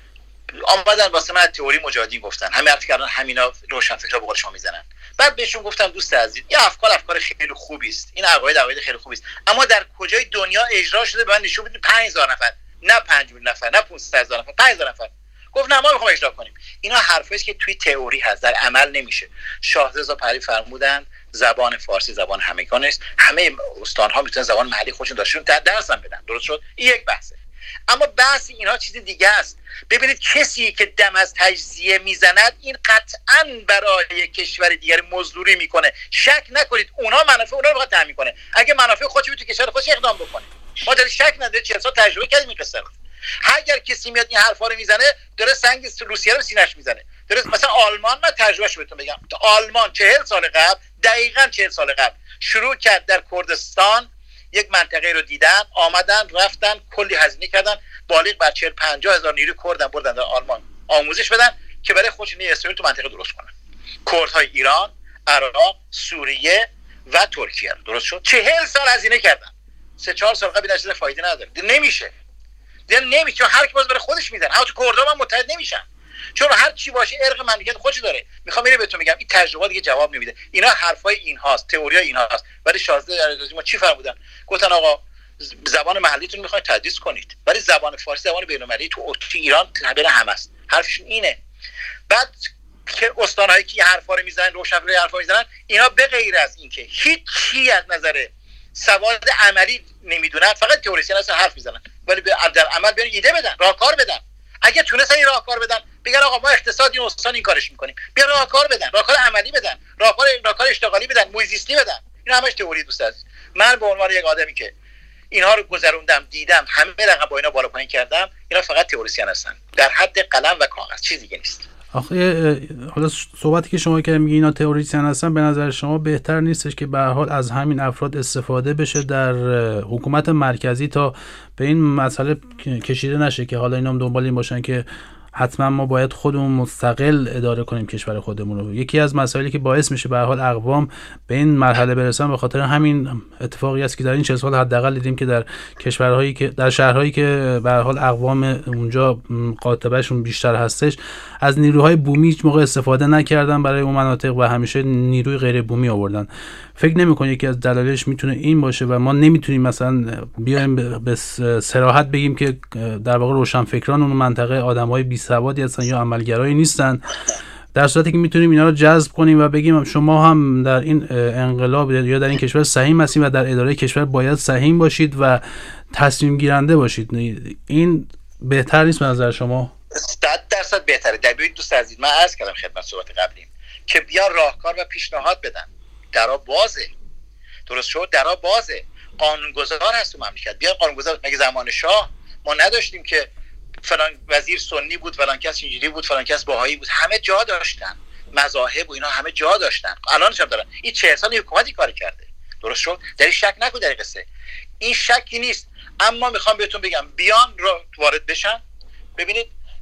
آمدن واسه من تئوری مجاهدین گفتن، همین حرف کردن، همینا روشنفکرا به قول شما میزنن. بعد بهشون گفتم دوست عزیز، این افکار افکار خیلی خوبی است، این عقاید عقاید خیلی خوبی است، اما در کجای دنیا اجرا شده به من نشون بدید؟ پنج هزار نفر، نه پنج میلیون نفر، نه پانصد هزار نفر، پنج هزار نفر. گفت نه ما میخوام اجرا کنیم. اینا حرفایی است که توی تئوری هست، در عمل نمیشه. شاهزاده رضا پهلوی فرمودن زبان فارسی زبان همگان است، همه استان‌ها میتونن زبان محلی خودشون داشتن در درس هم بدن. درست شد؟ این یک بحثه. اما بحث اینها چیز دیگه است. ببینید کسی که دم از تجزیه میزند این قطعاً برای کشور دیگر مزدوری میکنه. شک نکنید اونها منافع اونها رو بخواد تامین کنه. اگه منافع خودش تو کشور خودش اقدام بکنه، ما در شک نداره چهل سال تجربه کردیم این قصه رو. اگر کسی میاد این حرفا رو میزنه داره سنگ روسیه رو سینه‌اش میزنه. درست؟ مثلا آلمان، من تجربهش بهتون بگم، تو آلمان چهل سال قبل، دقیقاً چهل سال قبل شروع کرد در کردستان یک منطقه رو دیدن، آمدن رفتن کلی هزینه کردن، بالغ بر چهل پنجاه هزار نیروی کردن بردن در آلمان آموزش بدن که برای خودشون اسرائیل تو منطقه درست کنن. کردهای ایران، عراق، سوریه و ترکیه. درست شد؟ چهل سال هزینه کردن. سه چهار سال قبل نشده فایده نداره. نمیشه. دیگه نمیشه. هر کی باز برای خودش میدن. اما تو کردها هم متحد نمیشن. چون هر چی باشه ارق مملکت خودش داره. میخوام اینو بهتون بگم، این تجربه دیگه جواب نمیده. اینا حرفای اینهاست، تئوریای اینهاست. ولی شاهزاده علیرضا ما چی فرمودن؟ گفتن آقا زبان محلیتون میخواید تدریس کنید، ولی زبان فارسی زبان بین‌المللی تو ایران بین همه است. حرفشون اینه. بعد که استان‌هایی که حرفا رو میزنن، روشنفکرای حرفا میزنن، اینا به غیر از اینکه هیچ چی از نظر سواد عملی نمیدونن، فقط تئوریسین هستن، حرف میزنن، ولی در عمل بیان ایده بدن، راهکار بدن. اگه تونستن این راهکار بدن، بگن آقا ما اقتصادی استان این کارش میکنیم، بیا راهکار بدن، راهکار عملی بدن، راهکار راهکار اشتغالی بدن، موزیستی بدن. این همش تئوری دوست عزیز. من به عنوان یک آدمی که اینها رو گذروندم، دیدم، همه رقم با اینا بالا پایین کردم، اینا فقط تئوریسین هستن در حد قلم و کاغذ، چیز دیگه نیست. آخه حالا صحبتی که شما که میگی اینا تئوریسین هستن، به نظر شما بهتر نیستش که به هر حال از همین افراد استفاده بشه در حکومت مرکزی تا به این مسئله کشیده نشه که حالا اینا هم دنبال این باشن که حتما ما باید خودمون مستقل اداره کنیم کشور خودمون رو؟ یکی از مسائلی که باعث میشه به هر حال اقوام به این مرحله برسن به خاطر همین اتفاقی است که در این چهل سال حداقل دیدیم که در کشورهایی که در شهرهایی که به هر حال اقوام اونجا قاطبهشون بیشتر هستش، از نیروهای بومی هیچ موقع استفاده نکردن برای اون مناطق و همیشه نیروی غیر بومی آوردن. فکر نمی‌کنی یکی از دلایلش میتونه این باشه و ما نمیتونیم مثلا بیایم به صراحت بگیم که در واقع روشنفکران اون منطقه آدمای بی سوادی هستن یا عملگرایی نیستن، در صورتی که میتونیم اینا رو جذب کنیم و بگیم شما هم در این انقلاب یا در این کشور سهیم هستید و در اداره کشور باید سهیم باشید و تصمیم گیرنده باشید. این بهتر نیست به نظر شما؟ صد درصد بهتره. در بیایید دوست عزیز، من عرض کردم خدمت صحبت قبلیم که بیان راهکار و پیشنهاد بدن. درا بازه. درست شد؟ درا بازه. قانونگذار هست تو مملکت. بیان قانونگذار. مگه زمان شاه ما نداشتیم که فلان وزیر سنی بود، فلان کس اینجوری بود، فلان کس بهایی بود، همه جا داشتن، مذاهب و اینا همه جا داشتن، الانش هم دارن. این چهل سال حکومتی کار کرده. درست شد؟ در این شک نکن، در این قصه این شکی نیست. اما میخوام بهتون بگم بیان رو وارد بشن. ببینید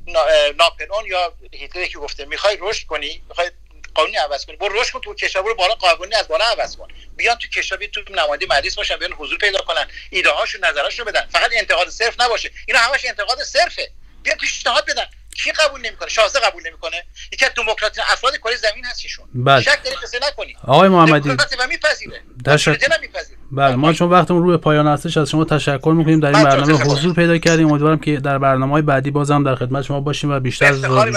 ناپلئون یا هیتلر که گفته میخوای رشد کنی، میخوای قانونی عوض کنی، برو رشد کن تو کشور، برو بالا قانونی از بالا عوض کن. بیان تو کشور، بیان تو نماینده مجلس باشن، بیان حضور پیدا کنن، ایده هاشون، نظراشون بدن. فقط انتقاد صرف نباشه. اینا همش انتقاد صرفه. بیان پیشنهاد بدن. کی قبول نمیکنه؟ شاهزاده قبول نمیکنه. یکی از دموکرات‌ترین افراد کره زمین هستیشون. شک داری قصه نکنی. آقای محمدی دموکراسی و میپذیره. تشکر. بله، ما چون وقتمون روی پایان هستش از شما تشکر میکنیم. در این برنامه حضور پیدا کردیم. امیدوارم که در برنامه‌های بعدی بازم در خدمت شما باشیم و بیشتر از شما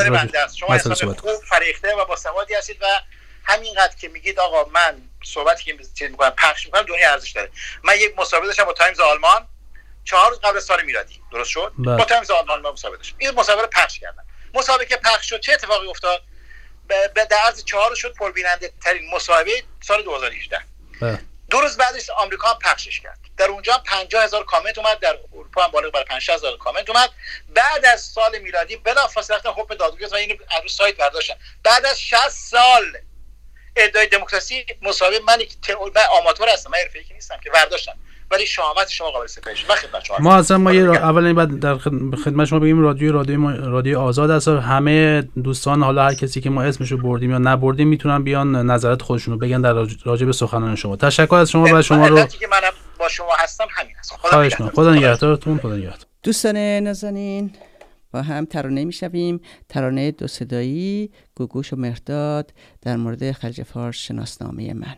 مسئله خوب فریخته و با سوادی هستید و همینقدر که میگید آقا من صحبتی که میکنم پخش میکنم دنیا ارزش داره. من یک مسابقه داشتم با تایمز آلمان چهار روز قبل سال میلادی. درست شد؟ با تایمز آلمان ما مسابقه داشتم. این مسابقه رو پخش کردن. مسابقه پخش شد، چه اتفاقی افتاد؟ به در عرض چهار شد پربیننده ترین مصاحبه سال دو هزار و هجده. دو روز بعدش آمریکا هم پخشش کرد. در اونجا هم پنجاه هزار کامنت اومد، در اروپا هم بالغ بر پنجاه هزار کامنت اومد. بعد از سال میلادی بلافاصله رفتن حکم دادگاه و اینو از سایت برداشتن. بعد از شصت سال ادعای دموکراسی مصاحبه من من آماتور هستم، من حرفه‌ای نیستم که برداشتم، ولی شهامت شما قابل ستایش. من خدمت شما ما اصلا ما یه اولین بعد در خدمت شما بگیم رادیو رادیو رادیو آزاد است. همه دوستان حالا هر کسی که ما اسمشو بردیم یا نبردیم میتونن بیان نظرات خودشونو بگن در راجع به سخنان شما. تشکر از شما و شما رو که منم با شما هستم همین است. خدا نگهدار. خدا نگهدارتون. خدا نگهدار. دوستان نازنین با هم ترانه میشنویم، ترانه دو صدایی گوگوش و مهرداد در مورد خلیج فارس شناسنامه من.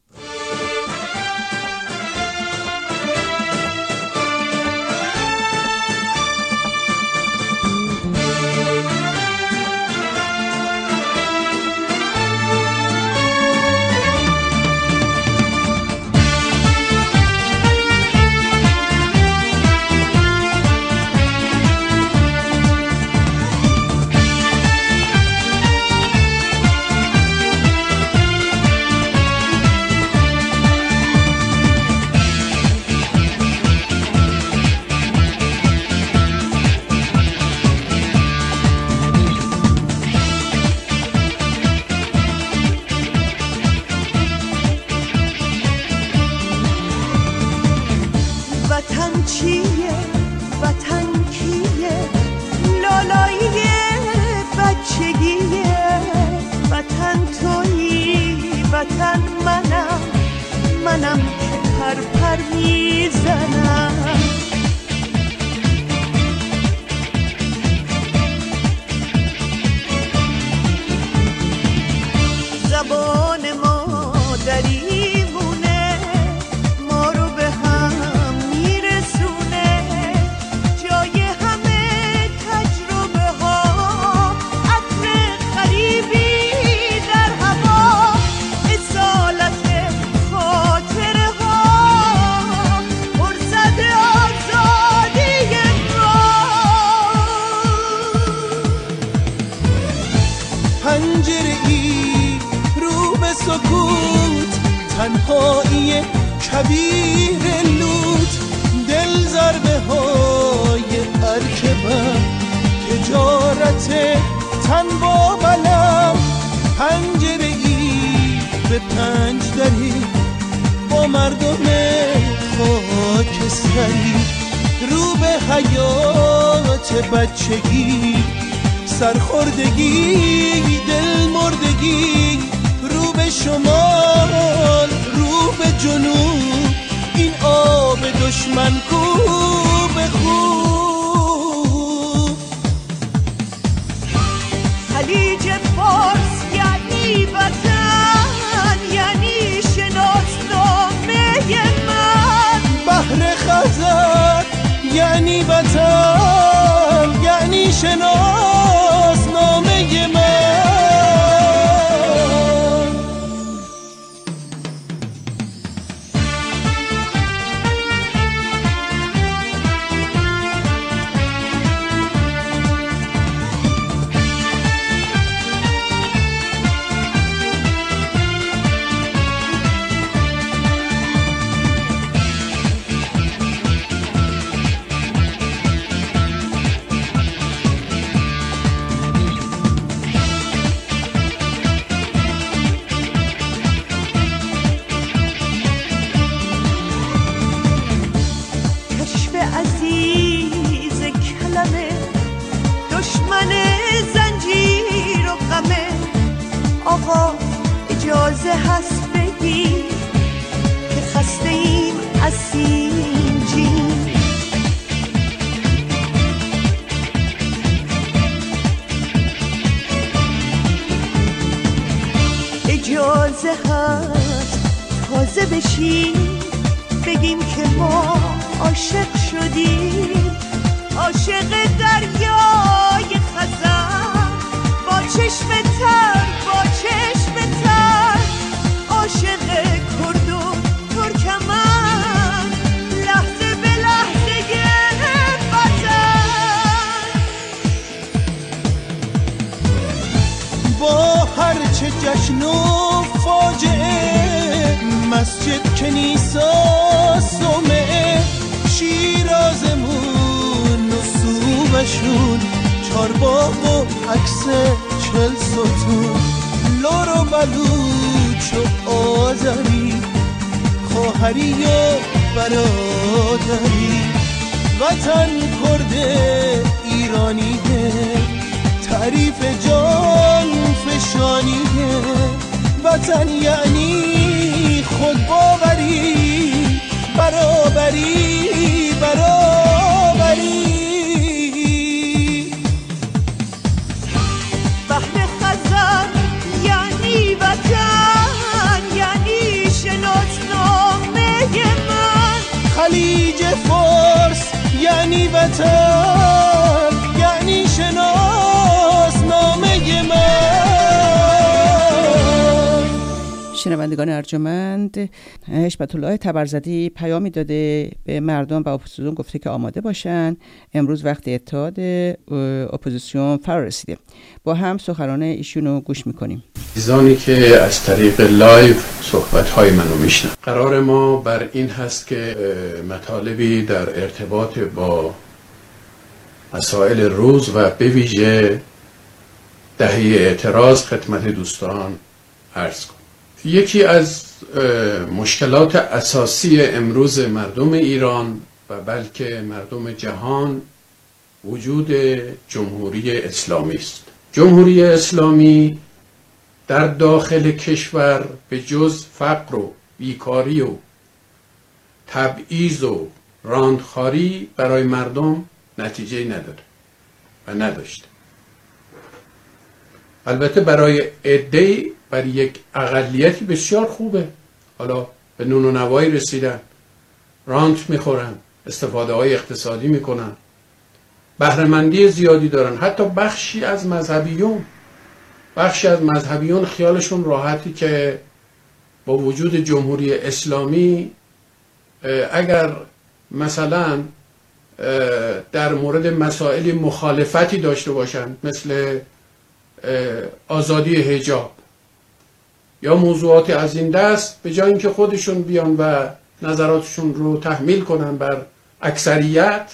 تنهایی کبیر لوت، دل ضربه های ارکبم، تجارت تن با بلم، پنجره ای به پنج دری با مردم خاکستری، رو به حیات بچگی، سرخوردگی، دل مردگی، رو به شمال، رو به جنوب، این آب دشمن کو به خوب. خلیج فارس یعنی وطن، یعنی شناسنامه من. بحر خزر یعنی وطن، یعنی شناسنامه من. اجازه هست بگی که خسته ایم از سینجین. اجازه هست تازه بشیم بگیم که ما عاشق شدیم، عاشق دریای خزر، با چشم تر، با چشم تر، عاشق کرد و ترکمن، لحظه به لحظه وطن. با جشن و فاجعه، مسجد کنیسا صومعه، شیرازمون و صوبشون، چارباغ و عکس چل ستون، لور و بلوچ و آذری، خواهری و برادری، وطن کرده ایرانیه، تعریف جان فشانیه، وطن یعنی خود باوری، برابری برابری. بحر خزر یعنی وطن، یعنی شناسنامه من، خلیج فارس یعنی وطن، یعنی شناسنامه من. شنوندگان ارجمند، حشمت الله تبرزدی پیامی داده به مردم و اپوزیسیون، گفته که آماده باشن، امروز وقت اتحاد اپوزیسیون فرا رسیده. با هم سخنان ایشون رو گوش میکنیم. عزیزانی که از طریق لایو صحبت های منو میشنن، قرار ما بر این هست که مطالبی در ارتباط با مسائل روز و به ویژه دهه اعتراض خدمت دوستان عرض کنم. یکی از مشکلات اساسی امروز مردم ایران و بلکه مردم جهان وجود جمهوری اسلامی است. جمهوری اسلامی در داخل کشور به جز فقر و بیکاری و تبعیض و راندخاری برای مردم نتیجه نداره و نداشته. البته برای عده‌ای، برای یک اقلیتی بسیار خوبه، حالا به نون و نوایی رسیدن، رانت میخورن، استفاده های اقتصادی میکنن، بهره‌مندی زیادی دارن. حتی بخشی از مذهبیون بخشی از مذهبیون خیالشون راحتی که با وجود جمهوری اسلامی اگر مثلا در مورد مسائل مخالفتی داشته باشن، مثل آزادی حجاب یا موضوعات از این دست، به جای اینکه خودشون بیان و نظراتشون رو تحمیل کنن بر اکثریت،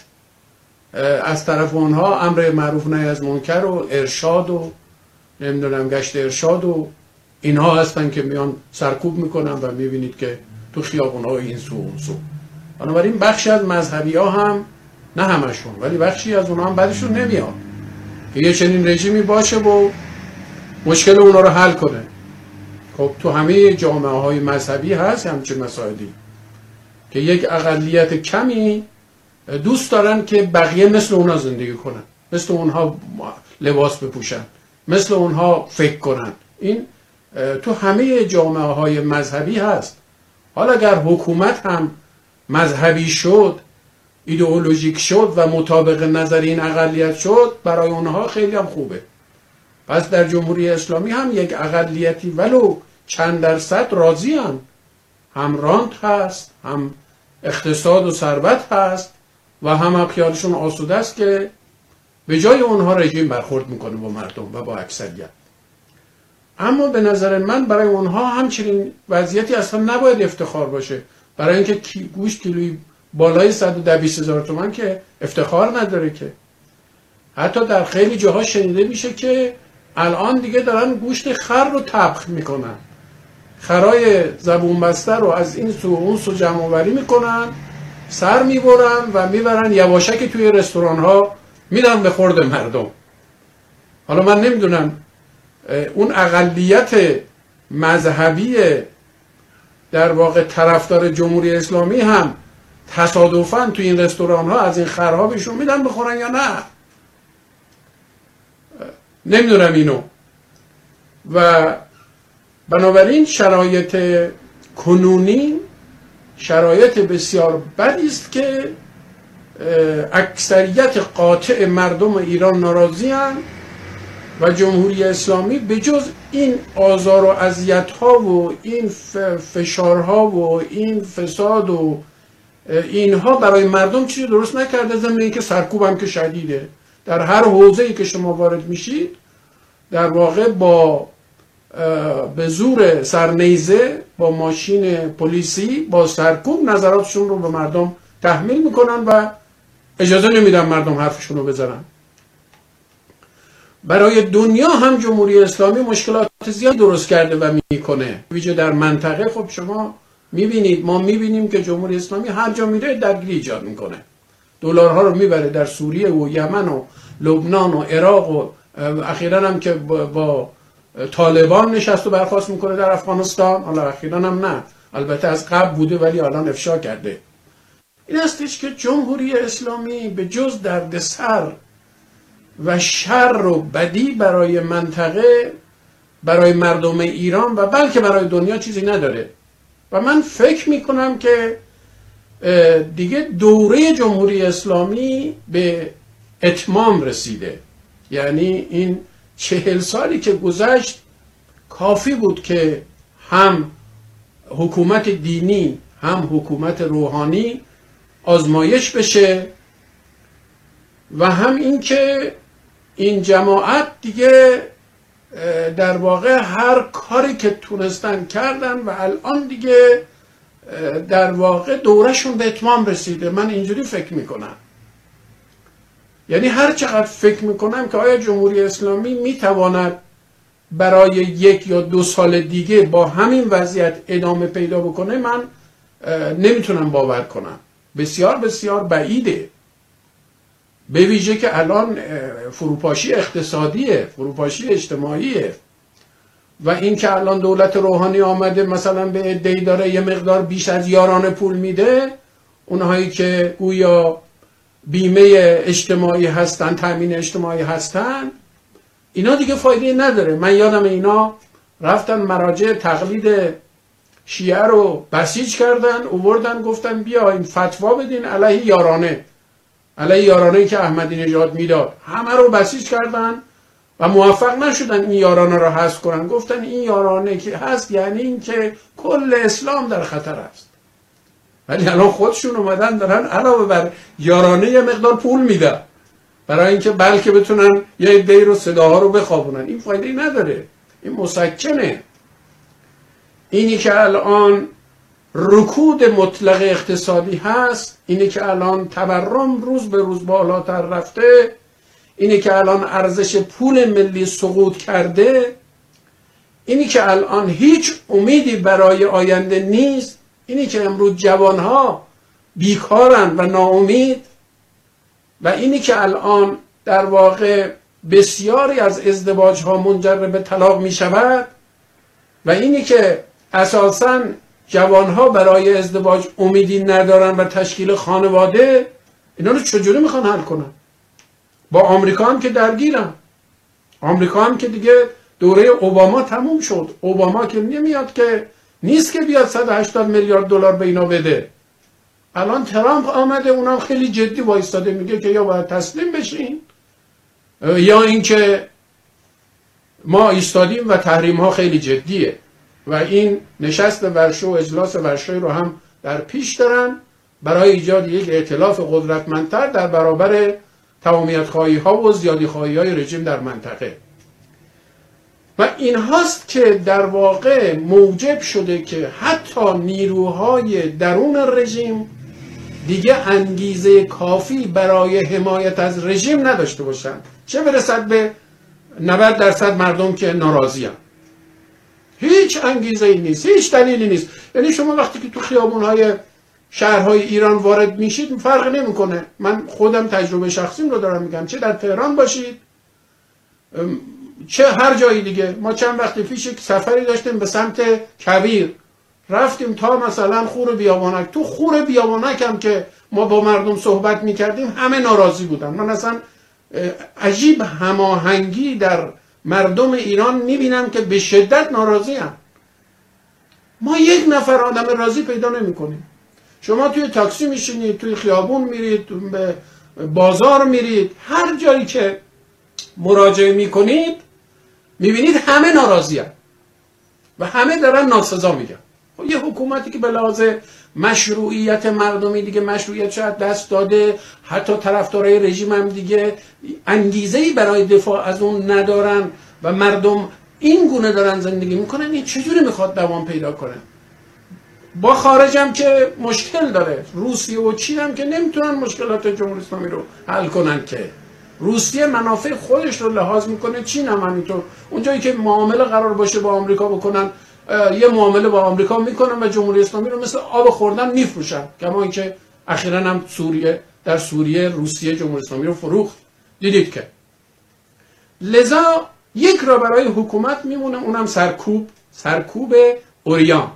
از طرف اونها امر معروف نهی از منکر و ارشاد و نمیدونم گشت ارشاد و اینها هستن که میان سرکوب میکنن و میبینید که تو خیابون‌ها این سو اون سو. بنابراین بخشی از مذهبی ها هم، نه همشون ولی بخشی از اونها هم بعدشون نمیاد که یه چنین رژیمی باشه و مشکل اونا رو حل کنه. خب تو همه جامعه های مذهبی هست همچین مسائلی که یک اقلیت کمی دوست دارن که بقیه مثل اونها زندگی کنن، مثل اونها لباس بپوشن، مثل اونها فکر کنن. این تو همه جامعه های مذهبی هست. حالا اگر حکومت هم مذهبی شد، ایدئولوژیک شد و مطابق نظر این اقلیت شد، برای اونها خیلی هم خوبه. پس در جمهوری اسلامی هم یک اقلیتی ولو چند درصد راضی هم هم رانت هست، هم اقتصاد و ثروت هست و هم خیالشون آسوده است که به جای اونها رژیم برخورد میکنه با مردم و با اکثریت. اما به نظر من برای اونها همچنین وضعیتی اصلا نباید افتخار باشه. برای اینکه گوشت کیلویی بالای صد و ده بیست هزار تومان که افتخار نداره که. حتی در خیلی جاها شنیده میشه که الان دیگه دارن گوشت خر رو طبخ میکنن، خرای زبون بسته رو از این سو اون سو جمع آوری میکنن، سر میبرن و میبرن یواشکی توی رستوران ها میدن به خورد مردم. حالا من نمیدونم اون اقلیت مذهبی در واقع طرفدار جمهوری اسلامی هم تصادفاً توی این رستوران ها از این خرها بهشون میدن بخورن یا نه، نمیدونم اینو. و بنابراین شرایط کنونی شرایط بسیار بدی است که اکثریت قاطع مردم ایران ناراضی هستند و جمهوری اسلامی به جز این آزار و اذیت‌ها و این فشارها و این فساد و اینها برای مردم چیزی درست نکرده، ضمن اینکه سرکوب هم که شدیده. در هر حوزه‌ای که شما وارد میشید در واقع با به زور سرنیزه با ماشین پلیسی با سرکوب نظراتشون رو به مردم تحمیل میکنن و اجازه نمیدن مردم حرفشون رو بزنن. برای دنیا هم جمهوری اسلامی مشکلات زیاد درست کرده و میکنه، ویژه در منطقه. خب شما میبینید، ما میبینیم که جمهوری اسلامی هر جا میره درگیری ایجاد میکنه، دلارها رو میبره در سوریه و یمن و لبنان و عراق و اخیراً هم که با طالبان نشست و برخاست میکنه در افغانستان. حالا اخیراً هم نه، البته از قبل بوده ولی الان افشا کرده. این هستش که جمهوری اسلامی به جز دردسر و شر و بدی برای منطقه، برای مردم ایران و بلکه برای دنیا چیزی نداره. و من فکر میکنم که دیگه دوره جمهوری اسلامی به اتمام رسیده. یعنی این چهل سالی که گذشت کافی بود که هم حکومت دینی هم حکومت روحانی آزمایش بشه و هم این که این جماعت دیگه در واقع هر کاری که تونستن کردن و الان دیگه در واقع دورشون به اتمام رسیده. من اینجوری فکر میکنم. یعنی هر چقدر فکر میکنم که آیا جمهوری اسلامی میتواند برای یک یا دو سال دیگه با همین وضعیت ادامه پیدا بکنه، من نمیتونم باور کنم. بسیار بسیار بعیده، به ویژه که الان فروپاشی اقتصادیه، فروپاشی اجتماعیه و این که الان دولت روحانی آمده مثلا به عده‌ای داره یه مقدار بیش از یارانه پول میده، اونهایی که گویا بیمه اجتماعی هستن، تامین اجتماعی هستن، اینا دیگه فایده نداره. من یادم اینا رفتن مراجع تقلید شیعه رو بسیج کردن، اووردن گفتن بیا این فتوا بدین علیه یارانه، علیه یارانه‌ای که احمدی نژاد میداد. همه رو بسیج کردن و موفق نشدن این یارانه رو حذف کنن. گفتن این یارانه که هست یعنی این که کل اسلام در خطر است. ولی الان خودشون اومدن دارن علاوه بر یارانه یه مقدار پول میدن برای اینکه بلکه بتونن یه عده‌ای رو صداها رو بخوابونن. این فایده نداره، این مسکنه. اینی که الان رکود مطلق اقتصادی هست، اینی که الان تورم روز به روز بالاتر رفته، اینی که الان ارزش پول ملی سقوط کرده، اینی که الان هیچ امیدی برای آینده نیست، اینی که امروز جوانها بیکارن و ناامید، و اینی که الان در واقع بسیاری از ازدواج ها منجر به طلاق می شود، و اینی که اساساً جوانها برای ازدواج امیدی ندارن و تشکیل خانواده، اینا رو چجوری میخوان حل کنن؟ با آمریکا هم که درگیرن. آمریکا هم که دیگه دوره اوباما تموم شد. اوباما که نمیاد که نیست که بیاد صد و هشتاد میلیارد دلار به اینا بده. الان ترامپ آمده، اونم خیلی جدی وایستاده، میگه که یا باید تسلیم بشین یا اینکه ما ایستادیم و تحریم ها خیلی جدیه. و این نشست ورشو و اجلاس ورشوی رو هم در پیش دارن برای ایجاد یک ائتلاف قدرتمندتر در برابر تمامیت خواهی ها و زیادی خواهی های رژیم در منطقه. و این هاست که در واقع موجب شده که حتی نیروهای درون رژیم دیگه انگیزه کافی برای حمایت از رژیم نداشته باشن، چه برسد به نود درصد مردم که ناراضی هستند. هیچ انگیزه ای نیست، هیچ دلیلی نیست. یعنی شما وقتی که تو خیابون‌های شهرهای ایران وارد میشید فرق نمیکنه. من خودم تجربه شخصیم رو دارم میگم، چه در تهران باشید چه هر جایی دیگه. ما چند وقتی پیش یک سفری داشتیم به سمت کویر، رفتیم تا مثلا خور بیابانک. تو خور بیابانک هم که ما با مردم صحبت میکردیم همه ناراضی بودن. من اصلا عجیب هماهنگی در مردم ایران میبینم که به شدت ناراضی هم. ما یک نفر آدم راضی پیدا نمی کنیم. شما توی تاکسی میشینید، توی خیابون میرید، به بازار میرید، هر جایی که مراجعه میکنید میبینید همه ناراضی هم و همه دارن ناسزا میگن. خب یه حکومتی که به لحاظ مشروعیت مردمی دیگه مشروعیت شاید دست داده، حتی طرفدارای رژیم هم دیگه انگیزه‌ای برای دفاع از اون ندارن و مردم این گونه دارن زندگی میکنن، این چجوری میخواد دوام پیدا کنه؟ با خارج هم که مشکل داره، روسیه و چین هم که نمیتونن مشکلات جمهوری اسلامی رو حل کنن که. روسیه منافع خودش رو لحاظ میکنه، چین هم همینطور. اونجایی که معامله قرار باشه با آمریکا بکنن، یه معامله با آمریکا میکنن و جمهوری اسلامی رو مثل آب خوردن میفروشن. کما اینکه اخیراً هم سوریه، در سوریه روسیه جمهوری اسلامی رو فروخت، دیدید که. لذا یک را برای حکومت میمونه، اونم سرکوب، سرکوب اوریان.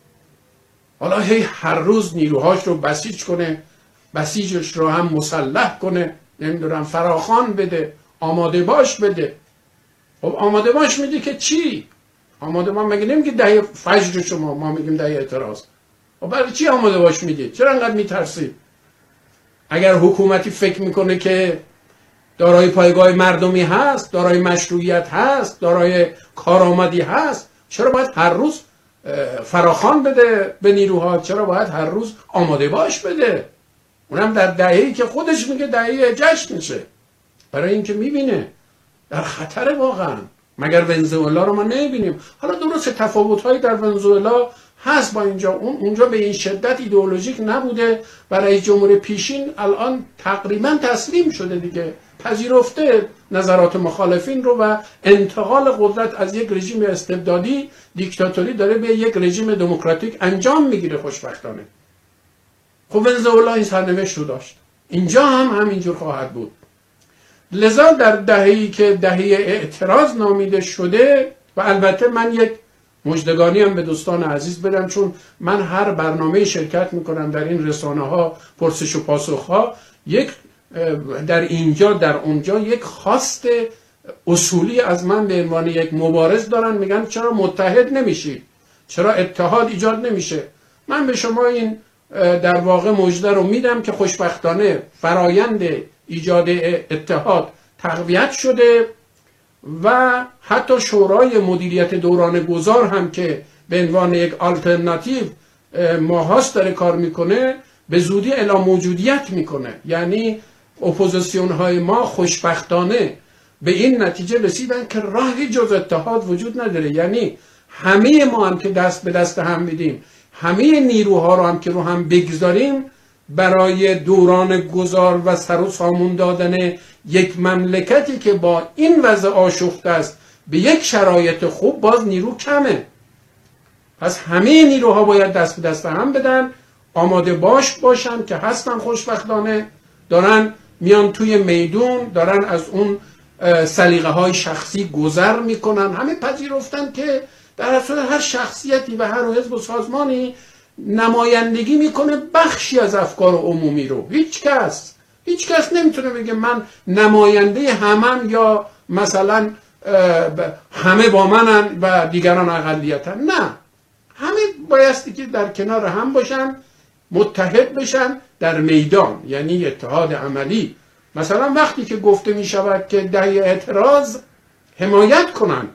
حالا هی هر روز نیروهاش رو بسیج کنه، بسیجش رو هم مسلح کنه، نمیدونم فراخوان بده، آماده باش بده. خب آماده باش میده که چی؟ آماده باش مگه نمیگه دهه فجر شما، ما میگیم دهه اعتراض. خب برای چی آماده باش میگه؟ چرا انقدر میترسی؟ اگر حکومتی فکر میکنه که دارای پایگاه مردمی هست، دارای مشروعیت هست، دارای کارآمدی هست، چرا باید هر روز فراخوان بده به نیروها؟ چرا باید هر روز آماده باش بده؟ اونم در دهه‌ای که خودش میگه دهه جشنشه، برای اینکه میبینه در خطر واقعا. مگر ونزوئلا رو ما نمیبینیم؟ حالا درست تفاوت‌هایی در ونزوئلا هست با اینجا، اون اونجا به این شدت ایدئولوژیک نبوده و رئیس جمهور پیشین الان تقریبا تسلیم شده دیگه، پذیرفته نظرات مخالفین رو و انتقال قدرت از یک رژیم استبدادی دیکتاتوری داره به یک رژیم دموکراتیک انجام میگیره خوشبختانه. خب ونزوئلا این سرنوشت رو داشت، اینجا هم همینجور خواهد بود. لذا در دهه‌ای که دهه اعتراض نامیده شده، و البته من یک مژدگانی هم به دوستان عزیز بدم، چون من هر برنامه شرکت میکنم در این رسانه ها، پرسش و پاسخ ها، یک در اینجا در اونجا یک خواست اصولی از من به عنوان یک مبارز دارن، میگن چرا متحد نمیشید، چرا اتحاد ایجاد نمیشه. من به شما این در واقع مژده رو میدم که خوشبختانه فرایند ایجاد اتحاد تقویت شده و حتی شورای مدیریت دوران گذار هم که به عنوان یک آلترناتیو ماهاست داره کار میکنه، به زودی اعلام موجودیت میکنه. یعنی اپوزیسیون های ما خوشبختانه به این نتیجه رسیدن که راهی جز اتحاد وجود نداره. یعنی همه ما هم که دست به دست هم میدیم، همه نیروها رو هم که رو هم بگذاریم برای دوران گذار و سر و سامون دادن یک مملکتی که با این وضع آشفته است به یک شرایط خوب، باز نیرو کمه. پس همه نیروها باید دست به دست هم بدن، آماده باش باشن که هستن، خوشبختانه دارن میان توی میدون، دارن از اون سلیقه های شخصی گذر میکنن. همه پذیرفتن که در اصل هر شخصیتی و هر حزب و سازمانی نمایندگی میکنه بخشی از افکار عمومی رو. هیچ کس هیچ کس نمیتونه بگه من نماینده همم یا مثلا همه با منن و دیگران اقلیتن. نه، همه بایستی که در کنار هم باشن، متحد بشن در میدان، یعنی اتحاد عملی. مثلا وقتی که گفته می شود که دهه اعتراض حمایت کنند،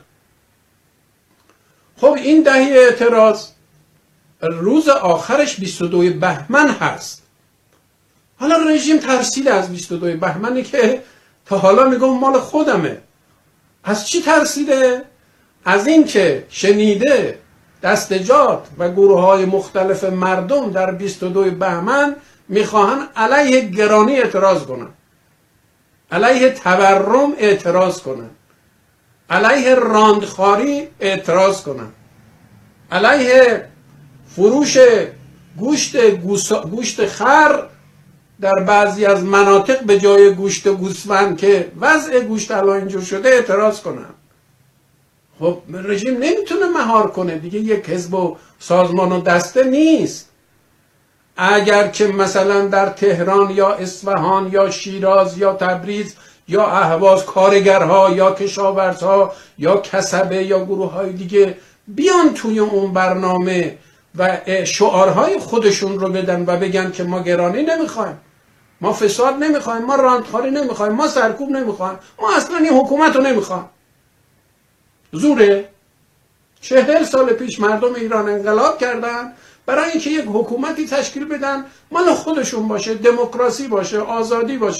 خب این دهه اعتراض روز آخرش بیست و دوم بهمن هست. حالا رژیم ترسیده از بیست و دوم بهمنی که تا حالا میگم مال خودمه. از چی ترسیده؟ از این که شنیده دستجات و گروه های مختلف مردم در بیست و دوم بهمن میخواهن علیه گرانی اعتراض کنن، علیه تورم اعتراض کنن، علیه راندخاری اعتراض کنن، علیه فروش گوشت گوشت خر در بعضی از مناطق به جای گوشت گوسفند که وضع گوشت الان اینجور شده اعتراض کنن. خب رژیم نمیتونه مهار کنه دیگه، یک حزب و سازمان و دسته نیست. اگر که مثلا در تهران یا اصفهان یا شیراز یا تبریز یا اهواز کارگرها یا کشاورزها یا کسبه یا گروه های دیگه بیان توی اون برنامه و شعارهای خودشون رو بدن و بگن که ما گرانی نمیخوایم، ما فساد نمیخوایم، ما راندخواری نمیخوایم، ما سرکوب نمیخوایم، ما اصلا این حکومت رو نمیخوایم. زوره؟ چهل سال پیش مردم ایران انقلاب کردن برای اینکه یک حکومتی تشکیل بدن مال خودشون باشه، دموکراسی باشه، آزادی باشه.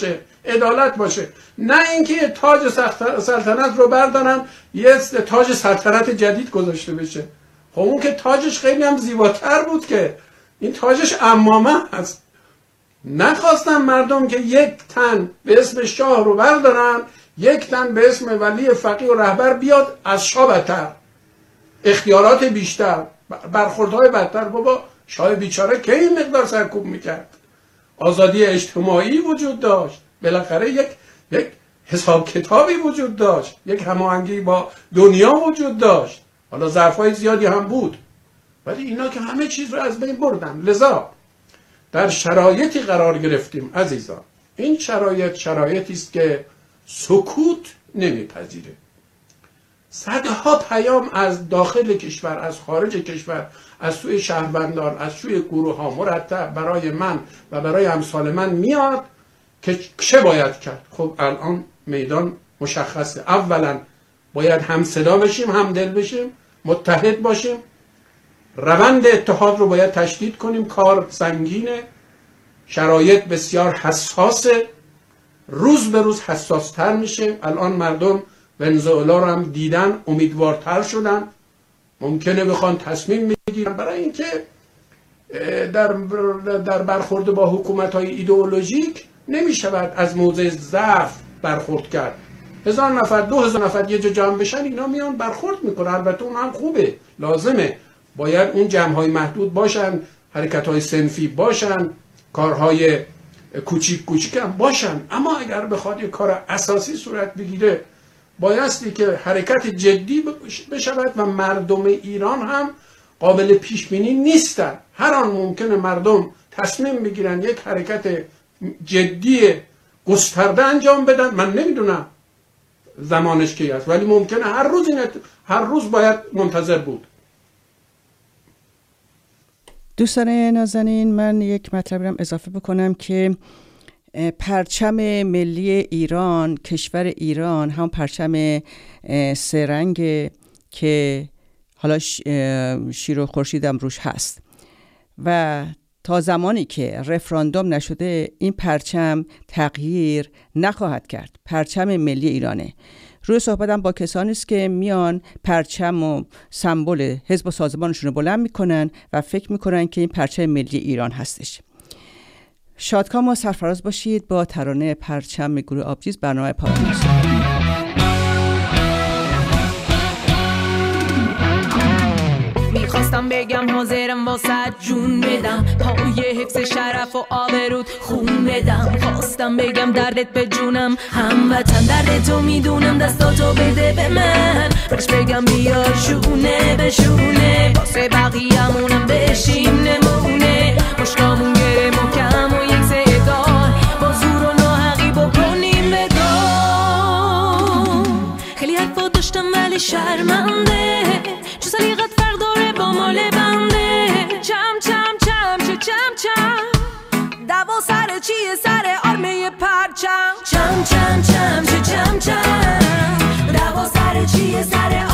عدالت باشه، نه اینکه یه تاج سلطنت رو بردارن یه تاج سلطنت جدید گذاشته بشه. خب اون که تاجش خیلی هم زیباتر بود، که این تاجش عمامه هست. نخواستن مردم که یک تن به اسم شاه رو بردارن، یک تن به اسم ولی فقیه و رهبر بیاد، از شاه بدتر، اختیارات بیشتر، برخوردهای بدتر. بابا شاه بیچاره که این مقدار سرکوب میکرد، آزادی اجتماعی وجود داشت، بالاخره یک یک حساب کتابی وجود داشت، یک هماهنگی با دنیا وجود داشت. حالا ظرفای زیادی هم بود، ولی اینا که همه چیز رو از بین بردن. لذا در شرایطی قرار گرفتیم عزیزان، این شرایط شرایطی است که سکوت نمیپذیره. صدها پیام از داخل کشور، از خارج کشور، از سوی شهروندان، از سوی گروه ها مرتب برای من و برای امثال من میاد که چه باید کرد. خب الان میدان مشخصه. اولا باید هم صدا بشیم، هم دل بشیم، متحد باشیم، روند اتحاد رو باید تشدید کنیم. کار سنگینه، شرایط بسیار حساسه، روز به روز حساستر میشه. الان مردم ونزوئلا رو هم دیدن، امیدوارتر شدن، ممکنه بخوان تصمیم بگیرن، برای اینکه در در برخورد با حکومت‌های ایدئولوژیک نمیشود از موضع ضعف برخورد کرد. هزار نفر، دو هزار نفر یه جا جمع بشن، اینا میان برخورد میکنن. البته اون هم خوبه، لازمه، باید اون جمع‌های محدود باشن، حرکت‌های صنفی باشن، کارهای کوچیک کوچیک هم باشن. اما اگر بخواد یه کار اساسی صورت بگیره، بایستی که حرکت جدی بشود و مردم ایران هم قابل پیش بینی نیستن. هر آن ممکنه مردم تصمیم بگیرن یک حرکت جدی گسترده انجام بدن. من نمیدونم زمانش کی است، ولی ممکنه هر روز این هر روز باید منتظر بود. دوستان نازنین، من یک مطلبی رو اضافه بکنم که پرچم ملی ایران، کشور ایران، هم پرچم سه رنگ که حالا شیر و خورشید هم روش هست و تا زمانی که رفراندوم نشده این پرچم تغییر نخواهد کرد. پرچم ملی ایرانه. روی صحبتم با کسانی است که میان پرچم و سمبل حزب و سازمانشون رو بلند میکنن و فکر میکنن که این پرچم ملی ایران هستش. شادکام و سرفراز باشید با ترانه پرچم گروه آبجیز. برنامه پایان است. میخواستم بگم حاضرم واسه جون بدم، پای حفظ شرف و آبرود خون بدم. خواستم بگم دردت به جونم، هموطن درد تو میدونم، دستاتو بده به من، برش بگم بیا شونه به شونه، واسه بقیه‌مونم بشیم نمونه، مشکامون گره محکم و یک صدا، با زور و ناحقی بکنیم بدام. خیلی حرفا داشتم ولی شرمنده، چو سلیقت فرق داره با مال بنده. چم چم چم چه چم چم، دوا سر چیه سر آرمه پرچم. چم چم چم چه چم چم، دوا سر چیه سر